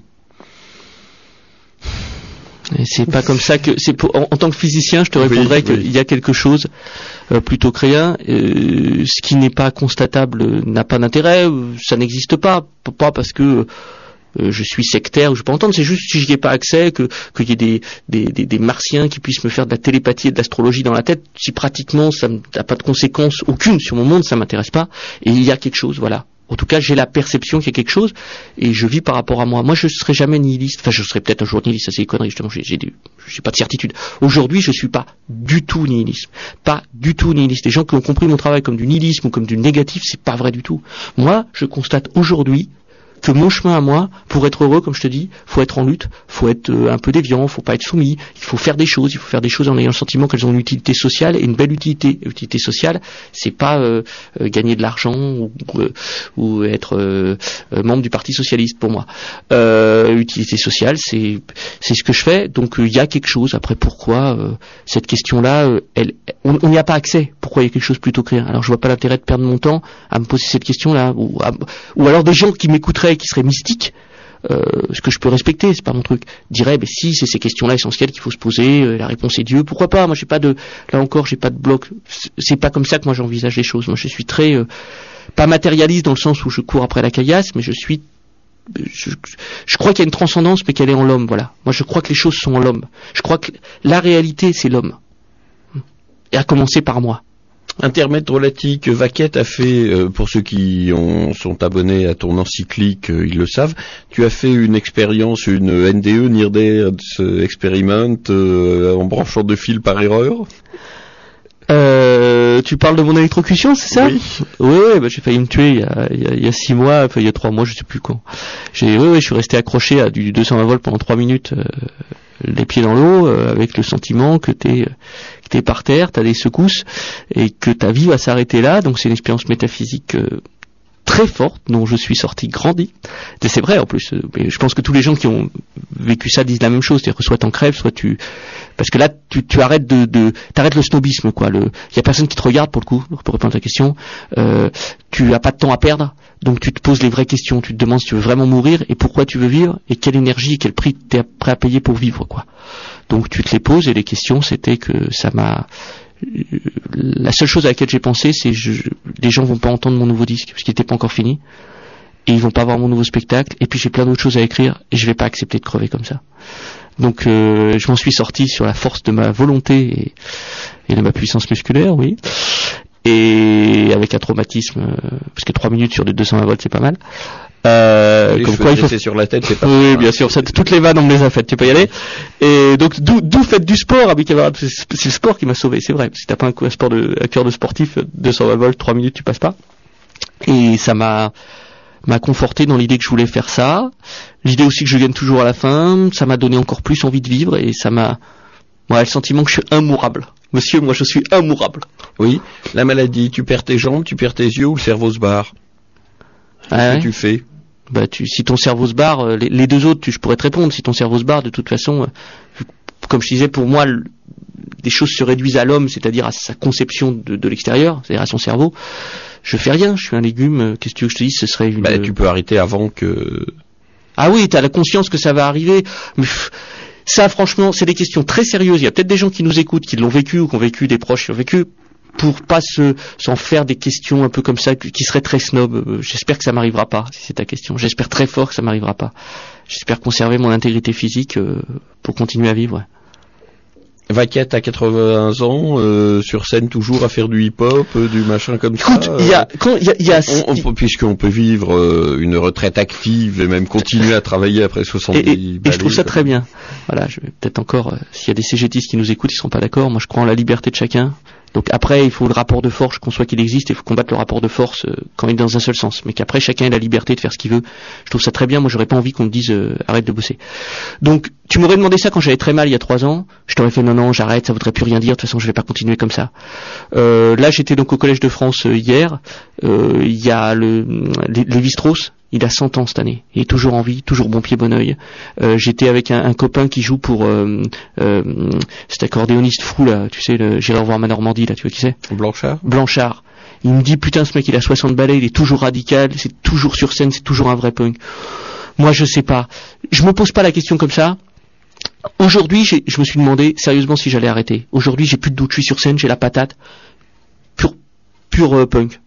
Et c'est pas comme ça que, c'est pour, en, en tant que physicien, je te répondrais oui, oui. qu'il y a quelque chose euh, plutôt que rien. Euh, ce qui n'est pas constatable euh, n'a pas d'intérêt, euh, ça n'existe pas, pas parce que Euh, je suis sectaire ou je peux entendre, c'est juste si j'y ai pas accès, que qu'il y ait des, des, des, des martiens qui puissent me faire de la télépathie et de l'astrologie dans la tête, si pratiquement ça n'a pas de conséquence aucune sur mon monde, ça m'intéresse pas, et il y a quelque chose, voilà. En tout cas, j'ai la perception qu'il y a quelque chose, et je vis par rapport à moi. Moi, je serai jamais nihiliste, enfin je serai peut-être un jour nihiliste, ça c'est des conneries, justement, j'ai, j'ai, des, j'ai pas de certitude. Aujourd'hui, je suis pas du tout nihiliste, pas du tout nihiliste. Les gens qui ont compris mon travail comme du nihilisme ou comme du négatif, c'est pas vrai du tout. Moi, je constate aujourd'hui que mon chemin à moi, pour être heureux, comme je te dis, faut être en lutte, faut être euh, un peu déviant, faut pas être soumis, il faut faire des choses, il faut faire des choses en ayant le sentiment qu'elles ont une utilité sociale et une belle utilité. Utilité sociale, c'est pas euh, euh, gagner de l'argent ou, euh, ou être euh, euh, membre du Parti socialiste pour moi. Euh, utilité sociale, c'est c'est ce que je fais. Donc il euh, y a quelque chose. Après, pourquoi euh, cette question-là, euh, elle, on n'y a pas accès. Pourquoi il y a quelque chose plutôt que rien? Alors je vois pas l'intérêt de perdre mon temps à me poser cette question-là, ou, à, ou alors des gens qui m'écouteraient, qui serait mystique, euh, ce que je peux respecter, c'est pas mon truc, dirait, ben si, c'est ces questions-là essentielles qu'il faut se poser, euh, la réponse est Dieu, pourquoi pas? Moi, j'ai pas de, là encore, j'ai pas de bloc, c'est pas comme ça que moi j'envisage les choses. Moi, je suis très, euh, pas matérialiste dans le sens où je cours après la caillasse, mais je suis, je, je crois qu'il y a une transcendance, mais qu'elle est en l'homme, voilà. Moi, je crois que les choses sont en l'homme. Je crois que la réalité, c'est l'homme. Et à commencer par moi. Intermède relatique, Vaquette a fait, euh, pour ceux qui ont, sont abonnés à ton encyclique, euh, ils le savent, tu as fait une expérience, une N D E, Near Death Experiment, euh, en branchant de fil par erreur. Euh, tu parles de mon électrocution, c'est ça? Oui. Oui, oui, bah, j'ai failli me tuer il y a, il y a, il y a six mois, enfin, il y a trois mois, je sais plus quand. J'ai, oui, oui, je suis resté accroché à du deux cent vingt volts pendant trois minutes, euh, les pieds dans l'eau, euh, avec le sentiment que t'es, que t'es par terre, t'as des secousses, et que ta vie va s'arrêter là. Donc c'est une expérience métaphysique euh, très forte, dont je suis sorti grandi. Et c'est vrai en plus, euh, mais je pense que tous les gens qui ont vécu ça disent la même chose, c'est-à-dire que soit t'en crèves, soit tu... Parce que là, tu, tu arrêtes de, de, t'arrêtes le snobisme, quoi. Le, y a personne qui te regarde pour le coup, pour répondre à ta question. Euh, tu as pas de temps à perdre, donc tu te poses les vraies questions. Tu te demandes si tu veux vraiment mourir et pourquoi tu veux vivre et quelle énergie et quel prix t'es prêt à payer pour vivre, quoi. Donc tu te les poses et les questions, c'était que ça m'a. La seule chose à laquelle j'ai pensé, c'est je, les gens vont pas entendre mon nouveau disque parce qu'il n'était pas encore fini et ils vont pas voir mon nouveau spectacle. Et puis j'ai plein d'autres choses à écrire et je vais pas accepter de crever comme ça. Donc euh, je m'en suis sorti sur la force de ma volonté et, et de ma puissance musculaire, oui. Et avec un traumatisme, euh, parce que trois minutes sur des deux cent vingt volts, c'est pas mal. Euh, les comme cheveux quoi il faut sur la tête, c'est pas. Oui, bien sûr. Ça, toutes les vannes on me les a faites. Tu peux y aller. Et donc d'où, d'où faites du sport, ami camarade. C'est, c'est le sport qui m'a sauvé, c'est vrai. Si t'as pas un, un sport de, un cœur de sportif, deux cent vingt volts, trois minutes, tu passes pas. Et ça m'a m'a conforté dans l'idée que je voulais faire ça. L'idée aussi que je gagne toujours à la fin. Ça m'a donné encore plus envie de vivre et ça m'a, moi, le sentiment que je suis immourable. Monsieur, moi, je suis immourable. Oui. La maladie, tu perds tes jambes, tu perds tes yeux ou le cerveau se barre. Qu'est-ce ah ouais. que tu fais? Bah, tu, si ton cerveau se barre, euh, les, les deux autres, tu, je pourrais te répondre. Si ton cerveau se barre, de toute façon, euh, comme je disais, pour moi, le, des choses se réduisent à l'homme, c'est-à-dire à sa conception de, de l'extérieur, c'est-à-dire à son cerveau. Je fais rien, je suis un légume. euh, Qu'est-ce que tu veux que je te dise? Ce serait une. Bah, tu peux arrêter avant que. Ah oui, t'as la conscience que ça va arriver. Mais pff, ça, franchement, c'est des questions très sérieuses. Il y a peut-être des gens qui nous écoutent, qui l'ont vécu ou qui ont vécu, des proches qui l'ont vécu, pour pas se, s'en faire des questions un peu comme ça, qui seraient très snob. J'espère que ça m'arrivera pas, si c'est ta question. J'espère très fort que ça m'arrivera pas. J'espère conserver mon intégrité physique euh, pour continuer à vivre. Vaquette à quatre-vingts ans, euh, sur scène toujours à faire du hip-hop, euh, du machin comme Écoute, ça. il y a, quand il y a, y a on, on, puisqu'on peut vivre euh, une retraite active et même continuer à travailler après soixante-dix et, et, et je trouve ça très bien. Voilà, je vais peut-être encore, euh, s'il y a des C G T istes qui nous écoutent, ils sont pas d'accord. Moi, je crois en la liberté de chacun. Donc après, il faut le rapport de force, qu'on soit qu'il existe, il faut combattre le rapport de force euh, quand il est dans un seul sens. Mais qu'après, chacun ait la liberté de faire ce qu'il veut. Je trouve ça très bien. Moi, j'aurais pas envie qu'on me dise euh, arrête de bosser. Donc, tu m'aurais demandé ça quand j'avais très mal il y a trois ans. Je t'aurais fait non, non, j'arrête, ça voudrait plus rien dire. De toute façon, je vais pas continuer comme ça. Euh, là, j'étais donc au Collège de France euh, hier. Euh, Il y a le Lévi-Strauss. Il a cent ans cette année. Il est toujours en vie, toujours bon pied, bon oeil. Euh, j'étais avec un, un copain qui joue pour euh, euh, cet accordéoniste fou là, tu sais, le J'irai revoir ma Normandie là, tu vois qui c'est ? Blanchard. Blanchard. Il me dit putain ce mec il a soixante balais, il est toujours radical, c'est toujours sur scène, c'est toujours un vrai punk. Moi je sais pas. Je me pose pas la question comme ça. Aujourd'hui j'ai, je me suis demandé sérieusement si j'allais arrêter. Aujourd'hui j'ai plus de doute, je suis sur scène, j'ai la patate. Pur, pur euh, punk.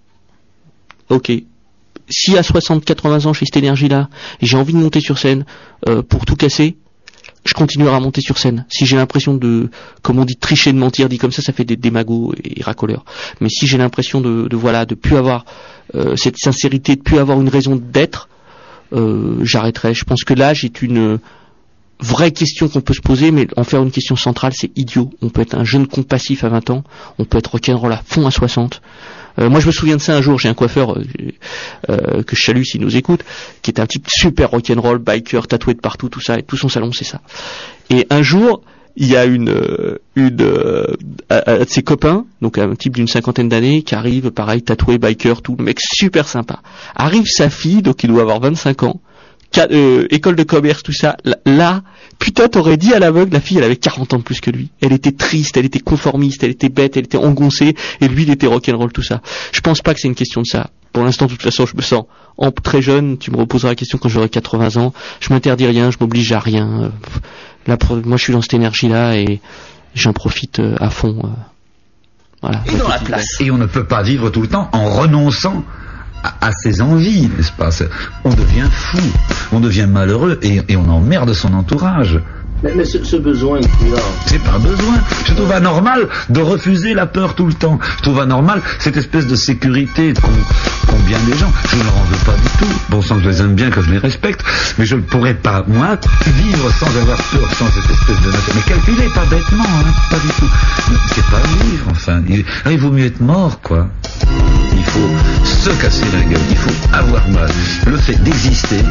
Ok. Si à soixante quatre-vingts ans j'ai cette énergie là et j'ai envie de monter sur scène euh, pour tout casser, je continuerai à monter sur scène. Si j'ai l'impression de, comme on dit, tricher, de mentir, dit comme ça, ça fait des démagos et racoleurs. Mais si j'ai l'impression de, de voilà, de plus avoir euh, cette sincérité, de plus avoir une raison d'être, euh, j'arrêterai. Je pense que l'âge est une vraie question qu'on peut se poser, mais en faire une question centrale, c'est idiot. On peut être un jeune con passif à vingt ans, on peut être rock'n'roll à fond à soixante. Euh, moi je me souviens de ça un jour, j'ai un coiffeur euh, euh, que je salue s'il nous écoute, qui est un type super rock'n'roll, biker, tatoué de partout, tout ça, et tout son salon c'est ça. Et un jour, il y a une, une euh, un de ses copains, donc un type d'une cinquantaine d'années, qui arrive, pareil, tatoué, biker, tout, le mec super sympa. Arrive sa fille, donc il doit avoir vingt-cinq ans, Euh, école de commerce, tout ça, là, putain, t'aurais dit à l'aveugle, la fille, elle avait quarante ans de plus que lui. Elle était triste, elle était conformiste, elle était bête, elle était engoncée, et lui, il était rock'n'roll, tout ça. Je pense pas que c'est une question de ça. Pour l'instant, de toute façon, je me sens en très jeune, tu me reposeras la question quand j'aurai quatre-vingts ans. Je m'interdis rien, je m'oblige à rien. Là, moi, je suis dans cette énergie-là, et j'en profite à fond. Voilà. Et dans la place. Et on ne peut pas vivre tout le temps en renonçant à, à ses envies, n'est-ce pas ? On devient fou, on devient malheureux et, et on emmerde son entourage. Mais, mais ce, ce besoin qu'il a... C'est pas un besoin. Je trouve anormal de refuser la peur tout le temps. Je trouve anormal cette espèce de sécurité qu'ont, qu'ont bien des gens. Je ne leur en veux pas du tout. Bon sang, je les aime bien, que je les respecte, mais je ne pourrais pas, moi, vivre sans avoir peur, sans cette espèce de nature. Mais calculez, pas bêtement, hein, pas du tout. C'est pas vivre, enfin. Il, il vaut mieux être mort, quoi. Il faut se casser la gueule, il faut avoir mal. Le fait d'exister,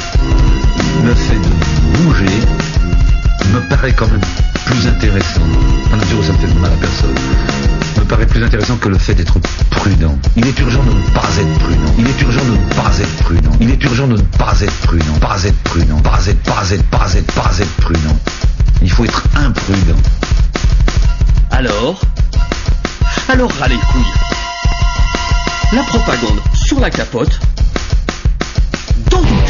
le fait de bouger, me paraît quand même plus intéressant. À la mesure où ça me fait de mal à personne, me paraît plus intéressant que le fait d'être prudent. Il est urgent de ne pas être prudent. Il est urgent de ne pas être prudent. Il est urgent de ne pas être prudent. Pas être prudent. Pas être, pas être, pas être, pas être prudent. Il faut être imprudent. Alors Alors ras les couilles. La propagande sur la capote, dans tout.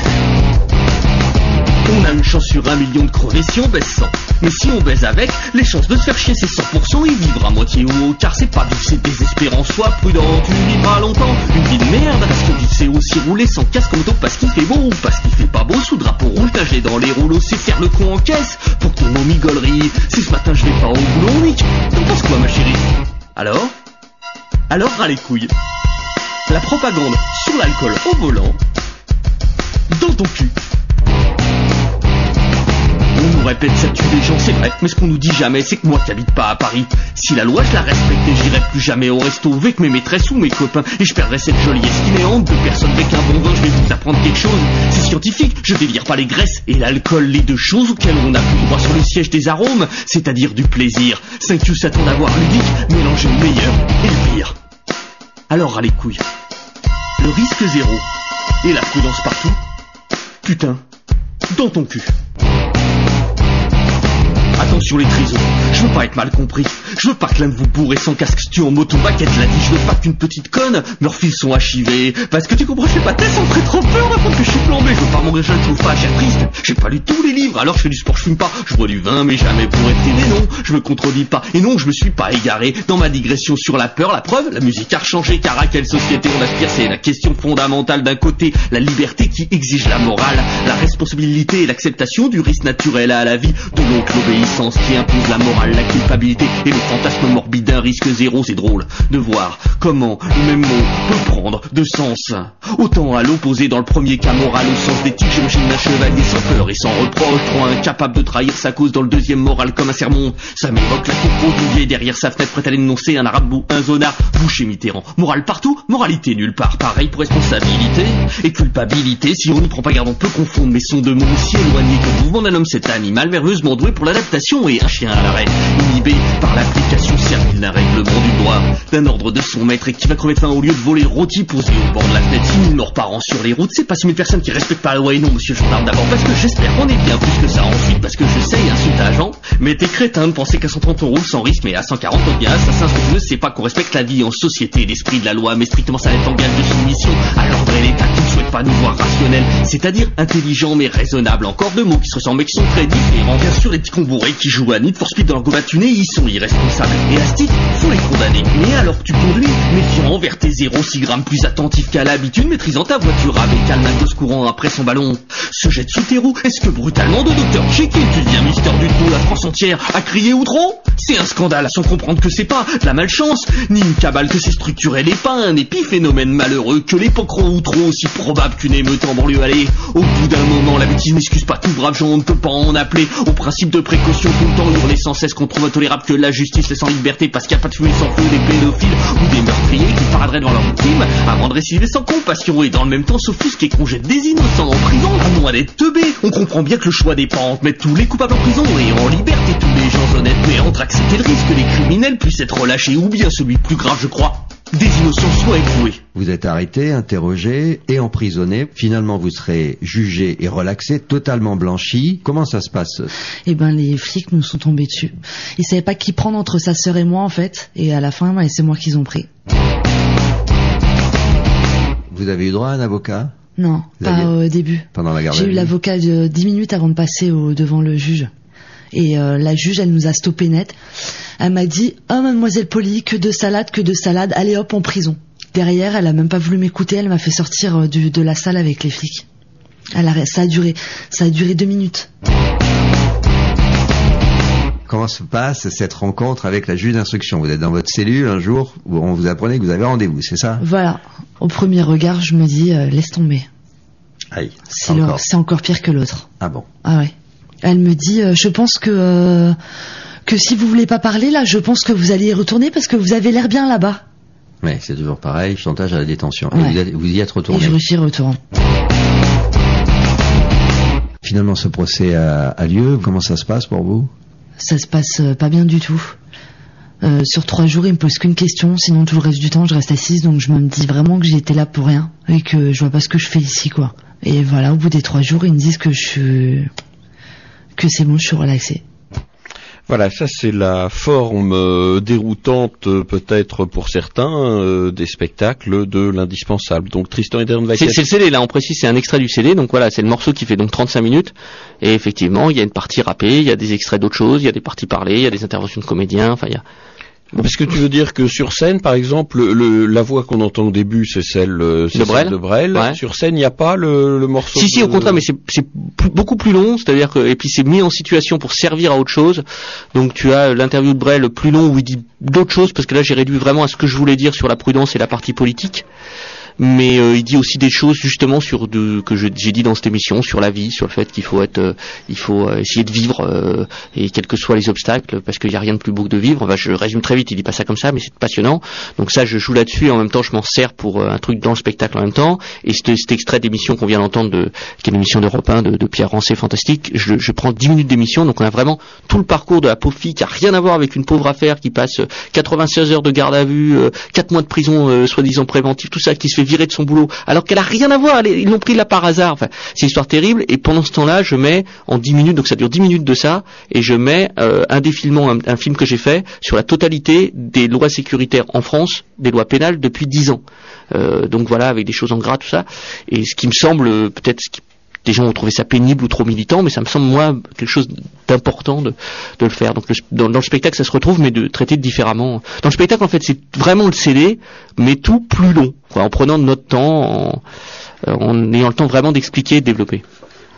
On a une chance sur un million de crever si on baise sans. Mais si on baise avec, les chances de se faire chier c'est cent pour cent et vivre à moitié ou au quart c'est pas vivre, c'est désespérant. Sois prudent, tu vivras longtemps. Une vie de merde, parce que vivre c'est aussi rouler sans casque moto parce qu'il fait beau ou parce qu'il fait pas beau. Sous drapeau roule cagé dans les rouleaux, c'est faire le con en caisse pour ton momigolerie. Si ce matin je vais pas au boulot, Nick, t'en penses quoi ma chérie? Alors Alors ras les couilles. La propagande sur l'alcool au volant, dans ton cul. On nous répète ça tue les gens, c'est vrai, mais ce qu'on nous dit jamais, c'est que moi qui habite pas à Paris, si la loi je la respectais, j'irais plus jamais au resto avec mes maîtresses ou mes copains, et je perdrais cette jolie esquinéante de personnes avec un bon vin. Je vais vous apprendre quelque chose, c'est scientifique, je délire pas les graisses et l'alcool, les deux choses auxquelles on n'a plus droit sur le siège des arômes, c'est-à-dire du plaisir. cinq Q s'attend d'avoir ludique, mélanger le meilleur et le pire. Alors à les couilles, le risque zéro et la prudence partout, putain, dans ton cul. Attention les trisos, je veux pas être mal compris. Je veux pas que l'un de vous bourré sans casque stu en moto-baquette l'a dit. Je veux pas qu'une petite conne, leurs fils sont achivés. Parce que tu comprends, je fais pas test, ça me ferait trop peur d'apprendre que je suis plombé. Je veux pas mourir jeune, je trouve pas cher triste. J'ai pas lu tous les livres, alors je fais du sport, je fume pas. Je bois du vin, mais jamais pour être aidé, non. Je me contredis pas, et non, je me suis pas égaré dans ma digression sur la peur. La preuve, la musique a changé, car à quelle société on aspire? C'est la question fondamentale. D'un côté, la liberté qui exige la morale, la responsabilité et l'acceptation du risque naturel à la vie, de l'autre l'obéissance sens qui impose la morale, la culpabilité et le fantasme morbide d'un risque zéro. C'est drôle de voir comment le même mot peut prendre deux sens. Autant à l'opposé dans le premier cas moral au sens d'éthique, j'imagine un chevalier sans peur et sans reproche, trop incapable de trahir sa cause dans le deuxième moral comme un sermon. Ça m'évoque la cour d'Olivier derrière sa fenêtre prête à l'énoncer, un arabe ou un zonard, boucher Mitterrand. Morale partout, moralité nulle part. Pareil pour responsabilité et culpabilité. Si on n'y prend pas garde, on peut confondre, mais sont deux mots aussi éloignés que le mouvement d'un homme. Cet animal merveilleusement doué pour l'adaptation et un chien à l'arrêt, inhibé par l'application servile d'un règlement du droit, d'un ordre de son maître et qui va crever de faim au lieu de voler rôti posé au bord de la fenêtre. six mille morts par an sur les routes, c'est pas six mille personnes qui respectent pas la loi. Et non, monsieur, je parle d'abord parce que j'espère qu'on est bien plus que ça. Ensuite, parce que je sais, insulte agent, mais t'es crétin de penser qu'à cent trente euros sans risque, mais à cent quarante on devient assassin. Ce que tu veux, c'est pas qu'on respecte la vie en société, l'esprit de la loi, mais strictement ça n'est en gage de soumission à l'ordre et l'État qui ne souhaite pas nous voir rationnels, c'est-à-dire intelligents mais raisonnables. Encore deux mots qui se ressemblent mais qui sont très différents. Bien sûr, les petits cons bourrés qui jouent à Need for Speed dans leur go batuné, ils sont irresponsables. Et à ce titre, faut les condamner. Mais alors que tu conduis, méfiant envers tes zéro virgule six grammes, plus attentif qu'à l'habitude, maîtrisant ta voiture avec calme, un gosse courant après son ballon se jette sous tes roues. Est-ce que brutalement de docteur Jekyll, tu deviens Mister Dutro, la France entière a crié ou trop? C'est un scandale, sans comprendre que c'est pas de la malchance, ni une cabale, que c'est structurel et pas un épiphénomène malheureux, que l'époque rend ou trop aussi probable qu'une émeute en banlieue. Allez, au bout d'un moment, la bêtise n'excuse pas tout brave gens, on ne peut pas en appeler au principe de précaution tout le temps, hurler sans cesse qu'on trouve intolérable que la justice laisse en liberté parce qu'il n'y a pas de fumée sans feu des pédophiles ou des meurtriers qui paraderaient devant leur victime avant de récidiver sans compassion et dans le même temps s'offusquent et qu'on jette des innocents en prison. Ah non, elle est teubée. On comprend bien que le choix des parents de mettre tous les coupables en prison et en liberté tous les gens honnêtes, mais entre accepter le risque que les criminels puissent être relâchés ou bien celui plus grave, je crois, des innocents soient écroués. Vous êtes arrêté, interrogé et emprisonné. Finalement, vous serez jugé et relaxé, totalement blanchi. Comment ça se passe? Eh ben, les flics nous sont tombés dessus. Ils savaient pas qui prendre entre sa sœur et moi, en fait. Et à la fin, ouais, c'est moi qu'ils ont pris. Vous avez eu droit à un avocat? Non, vous pas aviez... au début. Pendant la garde à vue. vue. J'ai eu l'avocat de dix minutes avant de passer au, devant le juge. Et euh, la juge, elle nous a stoppé net. Elle m'a dit « Oh, mademoiselle Polly, que de salade, que de salade, allez hop, en prison. » Derrière, elle a même pas voulu m'écouter, elle m'a fait sortir du, de la salle avec les flics. Elle a, ça a duré, ça a duré deux minutes. Comment se passe cette rencontre avec la juge d'instruction? Vous êtes dans votre cellule un jour où on vous apprenait que vous avez rendez-vous, c'est ça? Voilà. Au premier regard, je me dis euh, « Laisse tomber. » Aïe. C'est encore. C'est encore pire que l'autre. Ah bon? Ah ouais. Elle me dit euh, « Je pense que... Euh, que si vous voulez pas parler, là, je pense que vous allez y retourner parce que vous avez l'air bien là-bas. » Oui, c'est toujours pareil, chantage à la détention. Ouais. Et vous, êtes, vous y êtes retourné? Et je suis retourné. Finalement, ce procès a, a lieu. Comment ça se passe pour vous? Ça se passe euh, pas bien du tout. Euh, sur trois jours, il me pose qu'une question, sinon tout le reste du temps, je reste assise, donc je me dis vraiment que j'étais là pour rien et que je vois pas ce que je fais ici, quoi. Et voilà, au bout des trois jours, ils me disent que je suis... que c'est bon, je suis relaxée. Voilà, ça c'est la forme euh, déroutante euh, peut-être pour certains euh, des spectacles de l'indispensable. Donc Tristan et Dernvacket. C'est, c'est le C D, là on précise, c'est un extrait du C D, donc voilà, c'est le morceau qui fait donc trente-cinq minutes, et effectivement il y a une partie rappée, il y a des extraits d'autres choses, il y a des parties parlées, il y a des interventions de comédiens, enfin il y a... Parce que tu veux dire que sur scène, par exemple, le, la voix qu'on entend au début, c'est celle, c'est de celle Brel. de Brel. Ouais. Sur scène, il n'y a pas le, le morceau. Si, si, de... au contraire, mais c'est, c'est plus, beaucoup plus long, c'est-à-dire que, et puis c'est mis en situation pour servir à autre chose. Donc tu as l'interview de Brel plus long où il dit d'autres choses, parce que là j'ai réduit vraiment à ce que je voulais dire sur la prudence et la partie politique. Mais euh, il dit aussi des choses justement sur de, que je, j'ai dit dans cette émission, sur la vie, sur le fait qu'il faut être, euh, il faut euh, essayer de vivre euh, et quels que soient les obstacles, parce qu'il n'y a rien de plus beau que de vivre. Enfin, je résume très vite, il dit pas ça comme ça, mais c'est passionnant. Donc ça, je joue là-dessus et en même temps, je m'en sers pour euh, un truc dans le spectacle en même temps. Et cet, cet extrait d'émission qu'on vient d'entendre, de, qui est l'émission d'Europe un de, de Pierre Rancé, fantastique. Je, je prends dix minutes d'émission, donc on a vraiment tout le parcours de la pauvre fille qui a rien à voir avec une pauvre affaire, qui passe quatre-vingt-seize heures de garde à vue, euh, quatre mois de prison euh, soi-disant préventive, tout ça, qui se fait virer de son boulot, alors qu'elle a rien à voir, elle est, ils l'ont pris là par hasard. Enfin, c'est une histoire terrible. Et pendant ce temps-là, je mets en dix minutes, donc ça dure dix minutes de ça, et je mets euh, un défilement, un, un film que j'ai fait sur la totalité des lois sécuritaires en France, des lois pénales depuis dix ans. Euh, donc voilà, avec des choses en gras, tout ça. Et ce qui me semble peut-être ce qui des gens ont trouvé ça pénible ou trop militant, mais ça me semble, moi, quelque chose d'important de, de le faire. Donc, le, dans, dans le spectacle, ça se retrouve, mais de traiter différemment. Dans le spectacle, en fait, c'est vraiment le C D, mais tout plus long, quoi, en prenant notre temps, en, en ayant le temps vraiment d'expliquer et de développer.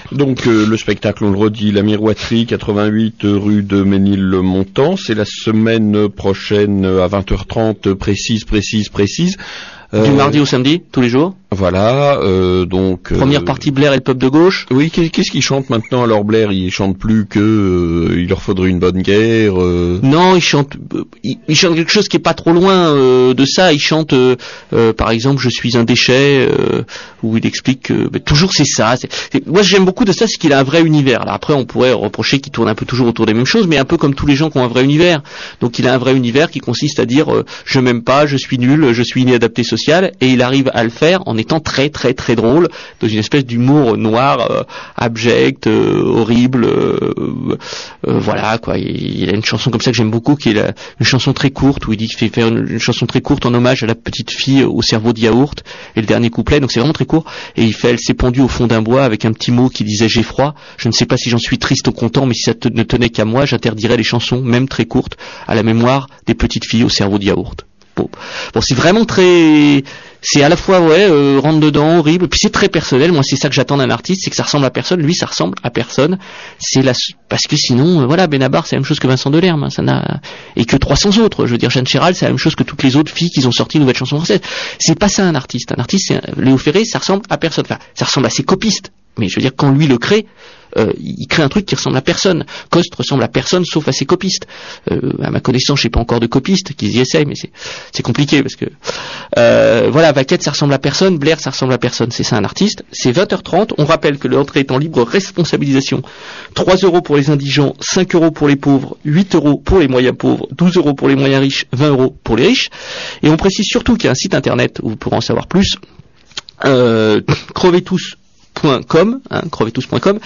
Donc euh, le spectacle, on le redit, La Miroiterie, quatre-vingt-huit rue de Ménilmontant. C'est la semaine prochaine à vingt heures trente, précise, précise, précise. Euh, du mardi au samedi, tous les jours. Voilà, euh, donc... Première euh, partie, Blair et le peuple de gauche. Oui, qu'est-ce qu'ils chantent maintenant? Alors Blair, il chante plus que euh, il leur faudrait une bonne guerre. Euh... Non, il chante, euh, il, il chante quelque chose qui est pas trop loin euh, de ça. Il chante, euh, euh, par exemple, Je suis un déchet, euh, où il explique que bah, toujours c'est ça. C'est, c'est, moi, j'aime beaucoup de ça, c'est qu'il a un vrai univers. Alors après, on pourrait reprocher qu'il tourne un peu toujours autour des mêmes choses, mais un peu comme tous les gens qui ont un vrai univers. Donc, il a un vrai univers qui consiste à dire euh, je m'aime pas, je suis nul, je suis inadapté social, et il arrive à le faire en étant très très très drôle, dans une espèce d'humour noir, euh, abject, euh, horrible, euh, euh, voilà quoi. Il, il a une chanson comme ça que j'aime beaucoup, qui est la, une chanson très courte, où il dit qu'il fait faire une, une chanson très courte en hommage à la petite fille au cerveau de yaourt, et le dernier couplet, donc c'est vraiment très court, et il fait elle s'est pendue au fond d'un bois avec un petit mot qui disait j'ai froid, je ne sais pas si j'en suis triste ou content, mais si ça te, ne tenait qu'à moi, j'interdirais les chansons, même très courtes, à la mémoire des petites filles au cerveau de yaourt. Bon, bon c'est vraiment très... C'est à la fois, ouais, euh, rentre dedans, horrible, puis c'est très personnel. Moi, c'est ça que j'attends d'un artiste, c'est que ça ressemble à personne. Lui, ça ressemble à personne. C'est la... Parce que sinon, euh, voilà, Benabar, c'est la même chose que Vincent Delerme, hein, ça n'a... et que trois cents autres. Je veux dire, Jeanne Chéral, c'est la même chose que toutes les autres filles qui ont sorti une nouvelle chanson française. C'est pas ça un artiste. Un artiste, c'est un... Léo Ferré, ça ressemble à personne. Enfin, ça ressemble à ses copistes. Mais je veux dire, quand lui le crée, euh, il crée un truc qui ressemble à personne. Coste ressemble à personne sauf à ses copistes. Euh, à ma connaissance, je sais pas encore de copistes qui y essayent, mais c'est, c'est compliqué parce que euh, voilà, Vaquette ça ressemble à personne, Blair ça ressemble à personne. C'est ça un artiste. C'est vingt heures trente. On rappelle que l'entrée est en libre responsabilisation. trois euros pour les indigents, cinq euros pour les pauvres, huit euros pour les moyens pauvres, douze euros pour les moyens riches, vingt euros pour les riches. Et on précise surtout qu'il y a un site internet où vous pourrez en savoir plus. Euh, crevez tous point com, hein, crevetous point com,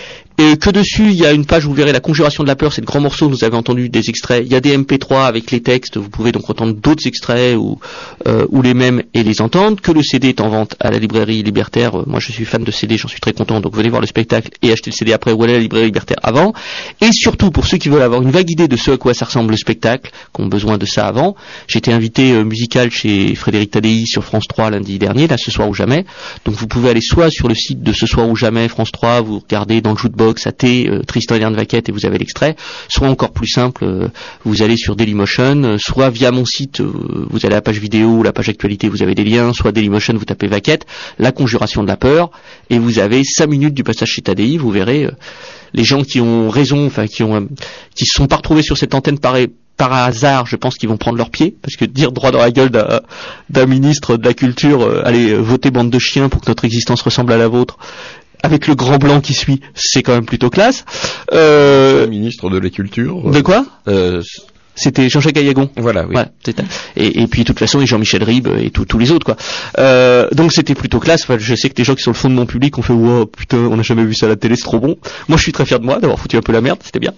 et que dessus il y a une page où vous verrez La Conjuration de la peur, c'est le grand morceau, vous avez entendu des extraits, il y a des M P trois avec les textes, vous pouvez donc entendre d'autres extraits ou, euh, ou les mêmes et les entendre, que le C D est en vente à la librairie Libertaire. Moi je suis fan de C D, j'en suis très content, donc venez voir le spectacle et achetez le C D après ou allez à la librairie Libertaire avant. Et surtout pour ceux qui veulent avoir une vague idée de ce à quoi ça ressemble le spectacle, qui ont besoin de ça avant, j'ai été invité euh, musical chez Frédéric Tadei sur France trois lundi dernier, là Ce soir ou jamais, donc vous pouvez aller soit sur le site de Ce soir ou jamais France trois, vous regardez dans le jukebox à T, euh, Tristan et Léon Vaquette et vous avez l'extrait, soit encore plus simple, euh, vous allez sur Dailymotion, euh, soit via mon site, euh, vous allez à la page vidéo ou la page actualité, vous avez des liens, soit Dailymotion, vous tapez Vaquette, La Conjuration de la peur, et vous avez cinq minutes du passage chez Tadei, vous verrez euh, les gens qui ont raison, enfin qui ont, euh, qui se sont pas retrouvés sur cette antenne par, par hasard, je pense qu'ils vont prendre leur pied, parce que dire droit dans la gueule d'un, d'un ministre de la culture, euh, allez, euh, votez bande de chiens pour que notre existence ressemble à la vôtre, avec le grand blanc qui suit, c'est quand même plutôt classe. Euh... Le ministre de la Culture. De quoi euh, C'était Jean-Jacques Ayagon. Voilà, oui. Voilà, c'était... Et, et puis, de toute façon, et Jean-Michel Ribes et tout, tous les autres, quoi. Euh, donc, c'était plutôt classe. Enfin, je sais que des gens qui sont le fond de mon public ont fait, wow, putain, on n'a jamais vu ça à la télé, c'est trop bon. Moi, je suis très fier de moi, d'avoir foutu un peu la merde, c'était bien.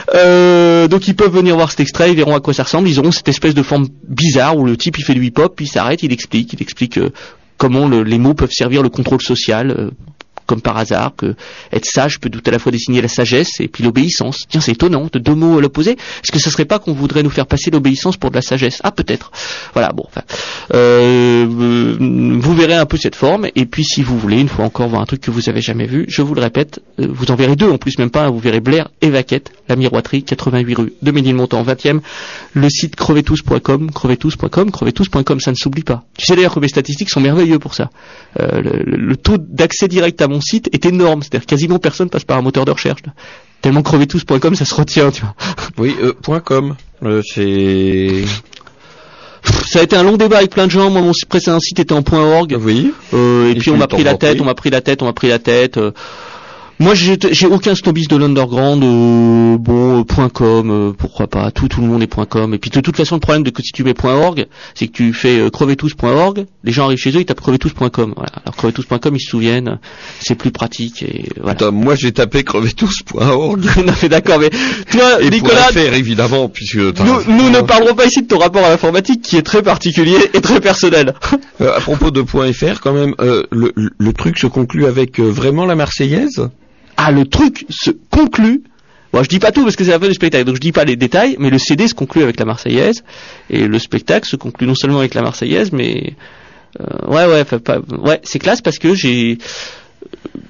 Euh, donc, ils peuvent venir voir cet extrait, ils verront à quoi ça ressemble. Ils auront cette espèce de forme bizarre où le type, il fait du hip-hop, puis il s'arrête, il explique, il explique euh, comment le, les mots peuvent servir le contrôle social, euh, comme par hasard, que être sage peut tout à la fois désigner la sagesse et puis l'obéissance. Tiens, c'est étonnant, de deux mots à l'opposé. Est-ce que ça serait pas qu'on voudrait nous faire passer l'obéissance pour de la sagesse? Ah, peut-être. Voilà, bon, enfin, euh, vous verrez un peu cette forme, et puis si vous voulez, une fois encore, voir un truc que vous avez jamais vu, je vous le répète, euh, vous en verrez deux en plus, même pas, vous verrez Blair et Vaquette, La Miroiterie, quatre-vingt-huit rue de Ménilmontant, vingtième, le site crevetous point com, crevetous point com, crevetous point com, ça ne s'oublie pas. Tu sais d'ailleurs que mes statistiques sont merveilleux pour ça. Euh, le, le, le taux d'accès direct à mon site est énorme, c'est-à-dire quasiment personne passe par un moteur de recherche. Tellement crevetous point com, ça se retient, tu vois. Oui, euh, .com, euh, c'est... Ça a été un long débat avec plein de gens. Moi, mon précédent site était en .org. Oui. Euh, et, et puis on m'a pris la tête, on m'a pris la tête, on m'a pris la tête. Euh, Moi, j'ai, j'ai aucun snobisme de l'underground, euh, bon, euh, .com, euh, pourquoi pas, tout, tout le monde est .com, et puis de toute façon, le problème de que si tu mets .org, c'est que tu fais euh, crevetous point org, les gens arrivent chez eux, ils tapent crevetous point com, voilà. Alors crevetous point com, ils se souviennent, c'est plus pratique, et voilà. Attends, moi j'ai tapé crevetous point org. Non, mais d'accord, mais toi, et Nicolas, faire évidemment, puisque nous, nous ne parlerons pas ici de ton rapport à l'informatique, qui est très particulier et très personnel. euh, à propos de .fr, quand même, euh, le, le truc se conclut avec euh, vraiment la Marseillaise? Ah, le truc se conclut. Bon, je dis pas tout parce que c'est la fin du spectacle, donc je dis pas les détails, mais le C D se conclut avec la Marseillaise, et le spectacle se conclut non seulement avec la Marseillaise, mais euh, ouais, ouais, pas, ouais, c'est classe parce que j'ai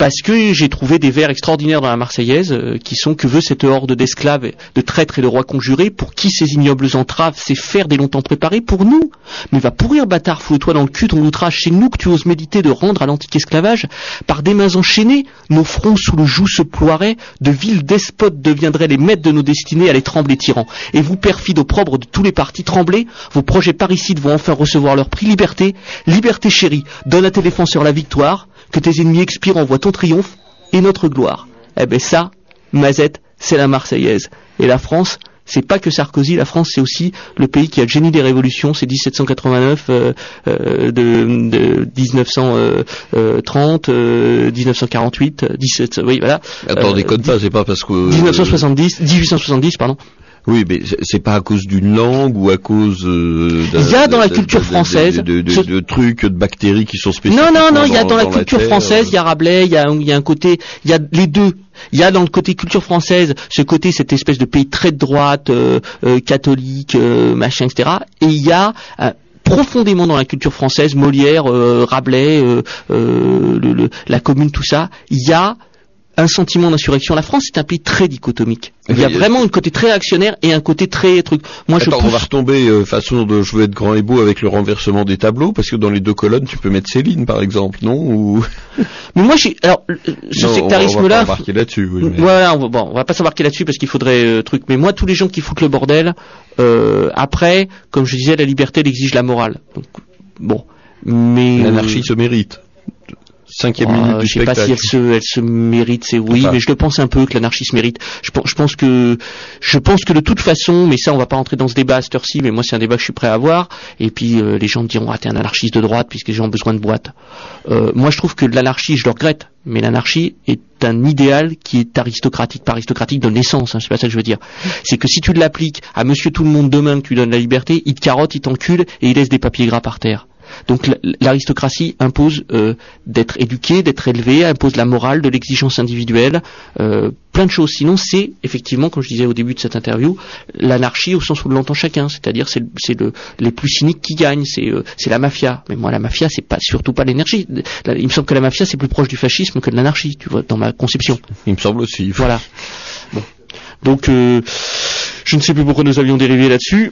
parce que j'ai trouvé des vers extraordinaires dans la Marseillaise euh, qui sont: que veut cette horde d'esclaves, de traîtres et de rois conjurés, pour qui ces ignobles entraves, ces fers dès longtemps préparés pour nous? Mais va pourrir, bâtard, fous-le-toi dans le cul ton outrage, c'est nous que tu oses méditer de rendre à l'antique esclavage. Par des mains enchaînées, nos fronts sous le joug se ploieraient, de vils despotes deviendraient les maîtres de nos destinées, à les trembler tyrans. Et vous, perfides opprobres de tous les partis, tremblez, vos projets parricides vont enfin recevoir leur prix. Liberté, liberté chérie, donne à tes défenseurs la victoire, que tes ennemis expirent, envoie ton triomphe et notre gloire. Eh ben ça, Mazette, c'est la Marseillaise. Et la France, c'est pas que Sarkozy, la France c'est aussi le pays qui a le génie des révolutions, c'est dix-sept cent quatre-vingt-neuf, euh, euh, de, de dix-neuf cent trente, euh, dix-neuf cent quarante-huit, dix-sept, oui voilà. Attends, euh, déconne pas, c'est pas parce que... dix-neuf cent soixante-dix, dix-huit cent soixante-dix, pardon. Oui, mais c'est pas à cause d'une langue ou à cause euh, il y a dans la culture française de, de, de, ce... de trucs, de bactéries qui sont spécifiques. Non, non, non, il y a dans, dans la dans culture la terre, française, il y a Rabelais, il y a, il y a un côté, il y a les deux. Il y a dans le côté culture française ce côté, cette espèce de pays très de droite, euh, euh, catholique, euh, machin, et cetera. Et il y a euh, profondément dans la culture française, Molière, euh, Rabelais, euh, euh, le, le, la Commune, tout ça, il y a un sentiment d'insurrection. La France est un pays très dichotomique. Il y a vraiment un côté très réactionnaire et un côté très truc. Moi, Attends, je pousse... on va retomber euh, façon de Je veux être grand et beau avec le renversement des tableaux, parce que dans les deux colonnes, tu peux mettre Céline, par exemple, non? Ou... Mais moi, j'ai alors ce non, sectarisme-là. On va pas embarquer là-dessus. Oui, mais... Voilà, on va, bon, on va pas s'embarquer là-dessus parce qu'il faudrait euh, truc. Mais moi, tous les gens qui foutent le bordel, euh, après, comme je disais, la liberté elle exige la morale. Donc, bon, mais l'anarchie euh... se mérite. Cinquième oh, minute du je sais spectacle. pas si elle se, elle se mérite, c'est oui, enfin. Mais je le pense un peu que l'anarchie se mérite. Je, je pense que, je pense que de toute façon, mais ça, on va pas rentrer dans ce débat à cette heure-ci, mais moi, c'est un débat que je suis prêt à avoir. Et puis, euh, les gens me diront, ah, t'es un anarchiste de droite, puisque les gens ont besoin de boîtes. Euh, moi, je trouve que l'anarchie, je le regrette, mais l'anarchie est un idéal qui est aristocratique, pas aristocratique de naissance, hein, c'est pas ça que je veux dire. C'est que si tu l'appliques à monsieur tout le monde demain, que tu donnes la liberté, il te carotte, il t'encule, et il laisse des papiers gras par terre. Donc l'aristocratie impose euh, d'être éduqué, d'être élevé, impose la morale, de l'exigence individuelle, euh, plein de choses. Sinon, c'est effectivement, comme je disais au début de cette interview, l'anarchie au sens où l'entend chacun. C'est-à-dire, c'est, c'est le, les plus cyniques qui gagnent, c'est, euh, c'est la mafia. Mais moi, la mafia, c'est pas surtout pas l'énergie. La, il me semble que la mafia, c'est plus proche du fascisme que de l'anarchie, tu vois, dans ma conception. Il me semble aussi. Voilà. Bon. Donc, euh, je ne sais plus pourquoi nous avions dérivé là-dessus.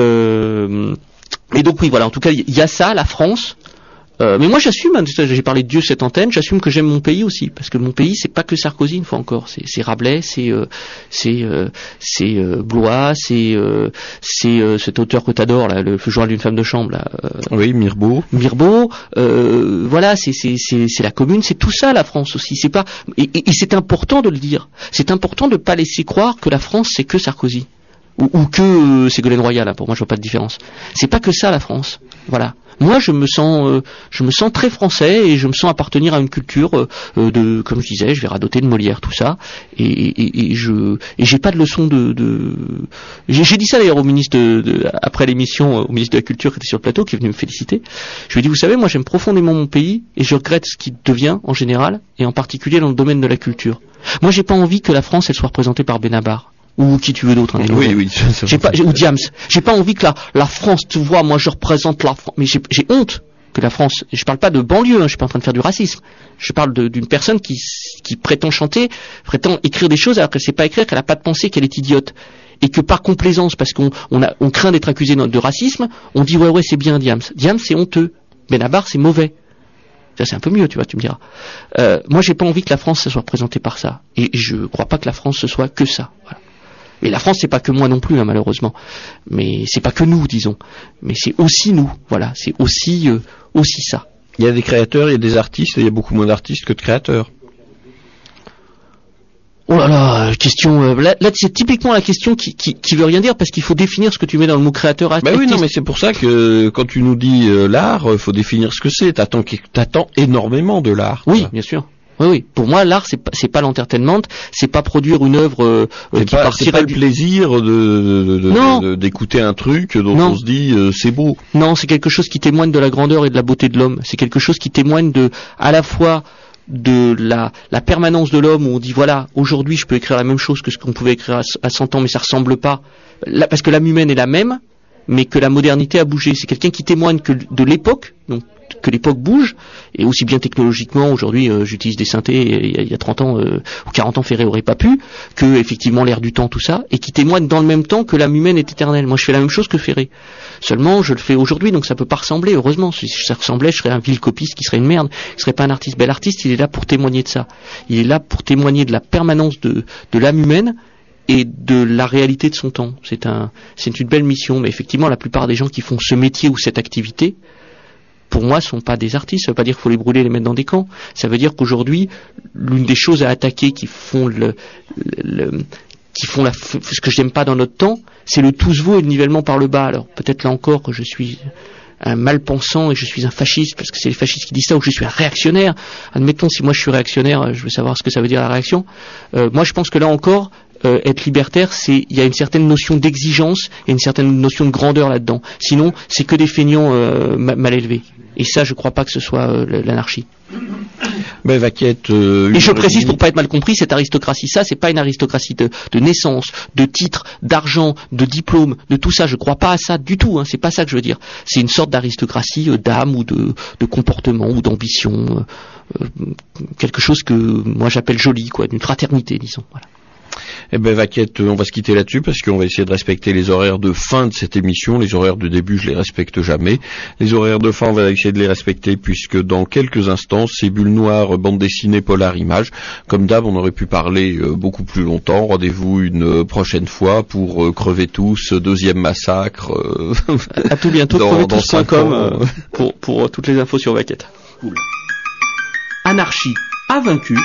Euh, Et donc oui, voilà, en tout cas, il y a ça, la France. Euh, mais moi, j'assume, hein, j'ai parlé de Dieu cette antenne, j'assume que j'aime mon pays aussi, parce que mon pays, c'est pas que Sarkozy, une fois encore, c'est, c'est Rabelais, c'est euh, c'est euh, c'est euh, Blois, c'est euh, c'est euh, cet auteur que t'adores là, le journal d'une femme de chambre là. Euh, oui, Mirbeau. Mirbeau, euh, voilà, c'est c'est c'est c'est la Commune, c'est tout ça, la France aussi. C'est pas et, et, et c'est important de le dire. C'est important de pas laisser croire que la France c'est que Sarkozy. Ou, ou que euh, Ségolène Royal, hein, pour moi je vois pas de différence. C'est pas que ça la France, voilà. Moi je me sens, euh, je me sens très français et je me sens appartenir à une culture euh, de, comme je disais, je vais radoter de Molière tout ça et, et, et je et j'ai pas de leçon de, de... J'ai, j'ai dit ça d'ailleurs au ministre de, de, après l'émission, au ministre de la Culture qui était sur le plateau, qui est venu me féliciter. Je lui ai dit, vous savez, moi j'aime profondément mon pays et je regrette ce qu'il devient en général et en particulier dans le domaine de la culture. Moi j'ai pas envie que la France elle soit représentée par Benabar. Ou qui tu veux d'autre, hein, oui, oui, j'ai pas, j'ai, ou Diams. J'ai pas envie que la, la France, tu vois, moi je représente la France, mais j'ai, j'ai honte que la France, et je parle pas de banlieue, hein, je suis pas en train de faire du racisme. Je parle de, d'une personne qui, qui prétend chanter, prétend écrire des choses alors qu'elle sait pas écrire, qu'elle a pas de pensée, qu'elle est idiote. Et que par complaisance, parce qu'on, on a, on craint d'être accusé de racisme, on dit ouais, ouais, c'est bien Diams. Diams, c'est honteux. Benabar, c'est mauvais. Ça, c'est un peu mieux, tu vois, tu me diras. Euh, moi, j'ai pas envie que la France se soit représentée par ça. Et je crois pas que la France ce soit que ça. Voilà. Et la France, c'est pas que moi non plus, hein, malheureusement. Mais c'est pas que nous, disons. Mais c'est aussi nous. Voilà, c'est aussi euh, aussi ça. Il y a des créateurs, il y a des artistes, et il y a beaucoup moins d'artistes que de créateurs. Oh là là, question. Euh, là, là, c'est typiquement la question qui, qui, qui veut rien dire parce qu'il faut définir ce que tu mets dans le mot créateur. Bah oui, non, mais c'est pour ça que quand tu nous dis euh, l'art, il faut définir ce que c'est. T'attends, t'attends énormément de l'art. Oui, quoi. Bien sûr. Oui, oui. Pour moi, l'art, c'est pas, c'est pas l'entertainment, c'est pas produire une œuvre euh, c'est qui pas, partirait c'est pas du... le plaisir de, de, de, non. de, de d'écouter un truc dont non. on se dit euh, c'est beau. Non, c'est quelque chose qui témoigne de la grandeur et de la beauté de l'homme. C'est quelque chose qui témoigne de, à la fois de la, la permanence de l'homme où on dit voilà, aujourd'hui je peux écrire la même chose que ce qu'on pouvait écrire à, à cent ans, mais ça ressemble pas. Là, parce que l'âme humaine est la même, mais que la modernité a bougé. C'est quelqu'un qui témoigne que de l'époque, donc que l'époque bouge, et aussi bien technologiquement, aujourd'hui euh, j'utilise des synthés, et il y a trente ans euh, ou quarante ans Ferré aurait pas pu, que effectivement l'air du temps, tout ça, et qui témoigne dans le même temps que l'âme humaine est éternelle. Moi je fais la même chose que Ferré. Seulement je le fais aujourd'hui, donc ça peut pas ressembler, heureusement. Si ça ressemblait, je serais un vil copiste qui serait une merde, qui serait pas un artiste. Ben, l'artiste, il est là pour témoigner de ça. Il est là pour témoigner de la permanence de, de l'âme humaine et de la réalité de son temps. C'est un, c'est une belle mission, mais effectivement, la plupart des gens qui font ce métier ou cette activité, pour moi, sont pas des artistes. Ça veut pas dire qu'il faut les brûler, les mettre dans des camps. Ça veut dire qu'aujourd'hui, l'une des choses à attaquer qui font le, le, le qui font la, ce que je n'aime pas dans notre temps, c'est le tous vaut et le nivellement par le bas. Alors, peut-être là encore que je suis un mal-pensant et que je suis un fasciste, parce que c'est les fascistes qui disent ça, ou que je suis un réactionnaire. Admettons, si moi je suis réactionnaire, je veux savoir ce que ça veut dire la réaction. Euh, moi, je pense que là encore, Euh, être libertaire, c'est, il y a une certaine notion d'exigence et une certaine notion de grandeur là-dedans. Sinon, c'est que des feignants euh, mal élevés. Et ça, je crois pas que ce soit euh, l'anarchie. Ben, Vaquette, euh, et je précise pour pas être mal compris, cette aristocratie, ça, c'est pas une aristocratie de, de naissance, de titre, d'argent, de diplôme, de tout ça. Je crois pas à ça du tout. Hein, c'est pas ça que je veux dire. C'est une sorte d'aristocratie euh, d'âme ou de, de comportement ou d'ambition, euh, quelque chose que moi j'appelle joli, quoi, d'une fraternité, disons. Voilà. Eh ben, Vaquette, on va se quitter là-dessus parce qu'on va essayer de respecter les horaires de fin de cette émission. Les horaires de début, je les respecte jamais. Les horaires de fin, on va essayer de les respecter puisque dans quelques instants, c'est Bulle Noire, bande dessinée, polar, image. Comme d'hab, on aurait pu parler euh, beaucoup plus longtemps. Rendez-vous une euh, prochaine fois pour euh, crever tous, deuxième massacre. Euh, à tout bientôt, crever tous point com euh, pour, pour toutes les infos sur Vaquette. Cool. Anarchie a vaincu.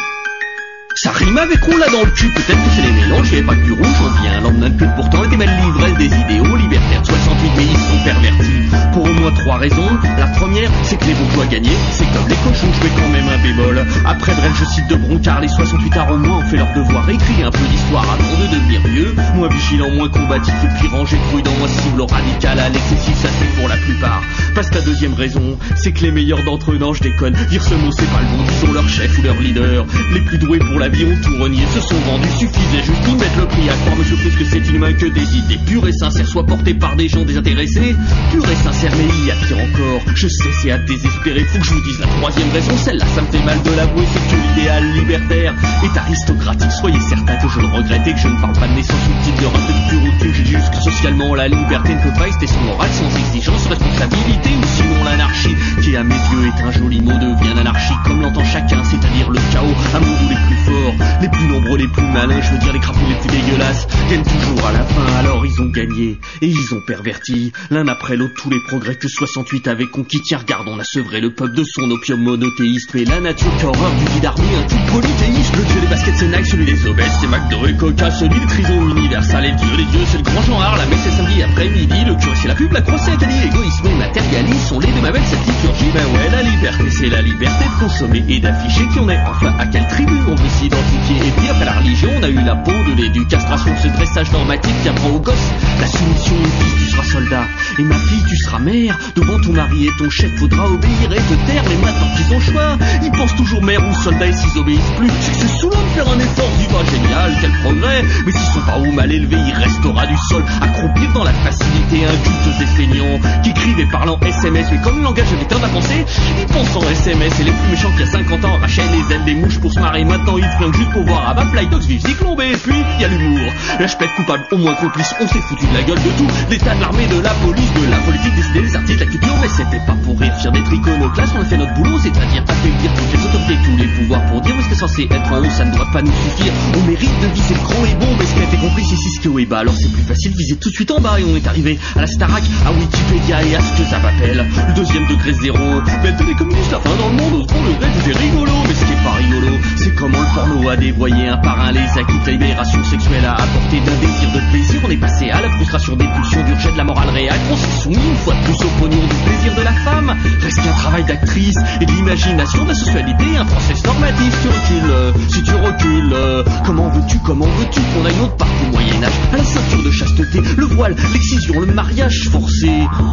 Ça rime avec on l'a dans le cul, peut-être que c'est les mélanges, j'avais pas que du rouge, on vient, l'emmenade que pourtant était belle l'ivresse des idéaux libertaires de soixante-huit pays sont pervertis. Pour au moins trois raisons. La première, c'est que les bourgeois gagnaient, c'est comme les cochons, je fais quand même un bémol. Après Brel, je cite de Broncard, les soixante-huit armes ont fait leur devoir, écrit un peu d'histoire avant de devenir mieux, moins vigilant, moins combatif, et puis rangé, prudent, moins cible radical, à l'excessif, ça c'est pour la plupart. Passe ta deuxième raison, c'est que les meilleurs d'entre eux, non je déconne, dire ce mot c'est pas le bon, ils sont leur chef ou leur leader, les plus doués pour la vie ont tout renié, se sont vendus, suffisait juste d'y mettre le prix à croire, monsieur plus que c'est une main que des idées pures et sincères, soit portées par des gens désintéressés, pures et sincères, mais il y a pire encore, je sais c'est à désespérer, faut que je vous dise la troisième raison, celle-là ça me fait mal de l'avouer, c'est que l'idéal libertaire est aristocratique, soyez certains que je le regrette et que je ne parle pas de naissance ou de type de race, de pure aucune, j'ai juste que socialement la liberté ne peut pas rester sans morale, sans exigence, responsabilité, ou sinon l'anarchie, qui à mes yeux est un joli mot, devient anarchie comme l'entend chacun, c'est-à-dire le chaos, un monde où les plus forts, les plus nombreux, les plus malins, je veux dire les crapauds les plus dégueulasses, gagnent toujours à la fin, alors ils ont gagné, et ils ont perverti, l'un après l'autre tous les progrès que soixante-huit avait conquis, tiens regarde, on a sevré le peuple de son opium monothéiste, mais la nature qu'horreur du vide armé, un tout polythéiste, le dieu des baskets c'est Nike, celui des obèses, c'est McDo et Coca, celui des trisons universal, et le dieu, les dieux c'est le grand genre, la messe c'est samedi après-midi, le curé c'est la pub, la croix c'est Acadie, l'égoïsme et matérialisme sont les deux ma belle cette liturgie, ben ouais la liberté c'est la liberté de consommer et d'afficher qui on est, enfin à quelle tribu on veut s'identifier, et puis après la religion on a eu la peau de l'éducastration, ce dressage normatif qui apprend aux gosses la soumission, mon fils tu seras soldat, et ma fille tu seras mère, devant ton mari et ton chef faudra obéir et te taire, mais maintenant qu'ils ont choix, ils pensent toujours mère ou soldat et s'ils obéissent plus, c'est que c'est saoulant de faire un effort, du bas génial, quel progrès, mais s'ils sont pas haut mal élevés, il restera du sol, accroupir dans la facilité, incultes et feignants, qui écrivent et parlent en S M S, mais comme le langage avait tort à penser, ils pensent en S M S, et les plus méchants qu'il y a cinquante ans arrachaient les ailes des mouches pour se marrer, maintenant ils flinguent juste pour voir, ah bah Fly Dogs vivent cyclombés, et puis il y a l'humour, là je pète coupable, au moins complice, on s'est foutu de la gueule de tout, l'état de l'armée, de la police, de la politique, décider des artistes, la culture, mais c'était pas pour rire, fier d'être iconoclaste, on a fait notre boulot, c'est-à-dire affaiblir toutes les autorités, tous les pouvoirs pour dire où est-ce que censé être en haut, ça ne doit pas nous suffire, on mérite de viser le grand et bon, mais ce qui a été compris c'est Cisco et bah alors c'est plus facile, viser tout de suite en bas et on est arrivé à la Starac, à Wikipédia et à ce que ça m'appelle, le deuxième degré zéro, mais tous les communistes, la fin dans le monde, au second degré, c'est rigolo, mais ce qui est pas rigolo, c'est comment le porno a dévoyé un par un les acquis, la libération sexuelle a apporté d'un désir de plaisir, on est passé à la frustration des pulsions, du rejet de la morale réelle, on s'est soumis une fois de plus au pognon du plaisir de la femme, reste qu'un travail d'actrice et de l'imagination, de la sexualité, un process normatif, tu recules, euh, si tu recules, euh, comment veux-tu, comment veux-tu qu'on aille autre part du Moyen-Âge, à la ceinture de chasteté, le voile, l'excision, le mariage forcé,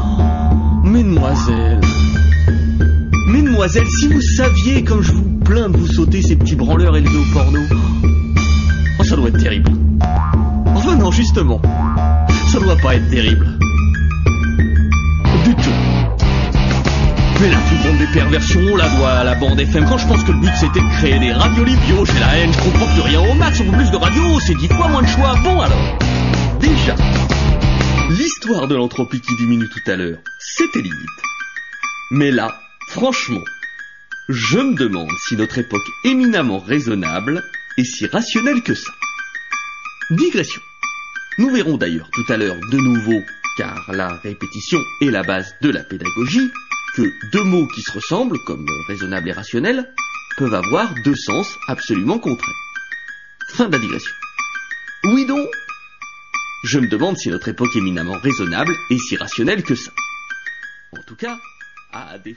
mesdemoiselles, mesdemoiselles, si vous saviez comme je vous plains de vous sauter ces petits branleurs élevés au porno, oh ça doit être terrible, enfin non justement, ça doit pas être terrible, du tout. Mais la plus grande des perversions, la doit à la bande F M. Quand je pense que le but c'était de créer des raviolis bio, j'ai la haine, je comprends plus rien au max, on veut plus de radio, c'est dix fois moins de choix. Bon alors, déjà, l'histoire de l'entropie qui diminue tout à l'heure, c'était limite. Mais là, franchement, je me demande si notre époque éminemment raisonnable est si rationnelle que ça. Digression. Nous verrons d'ailleurs tout à l'heure de nouveau, car la répétition est la base de la pédagogie, que deux mots qui se ressemblent, comme raisonnable et rationnel, peuvent avoir deux sens absolument contraires. Fin de la digression. Oui donc, je me demande si notre époque éminemment raisonnable est si rationnelle que ça. En tout cas, à défaut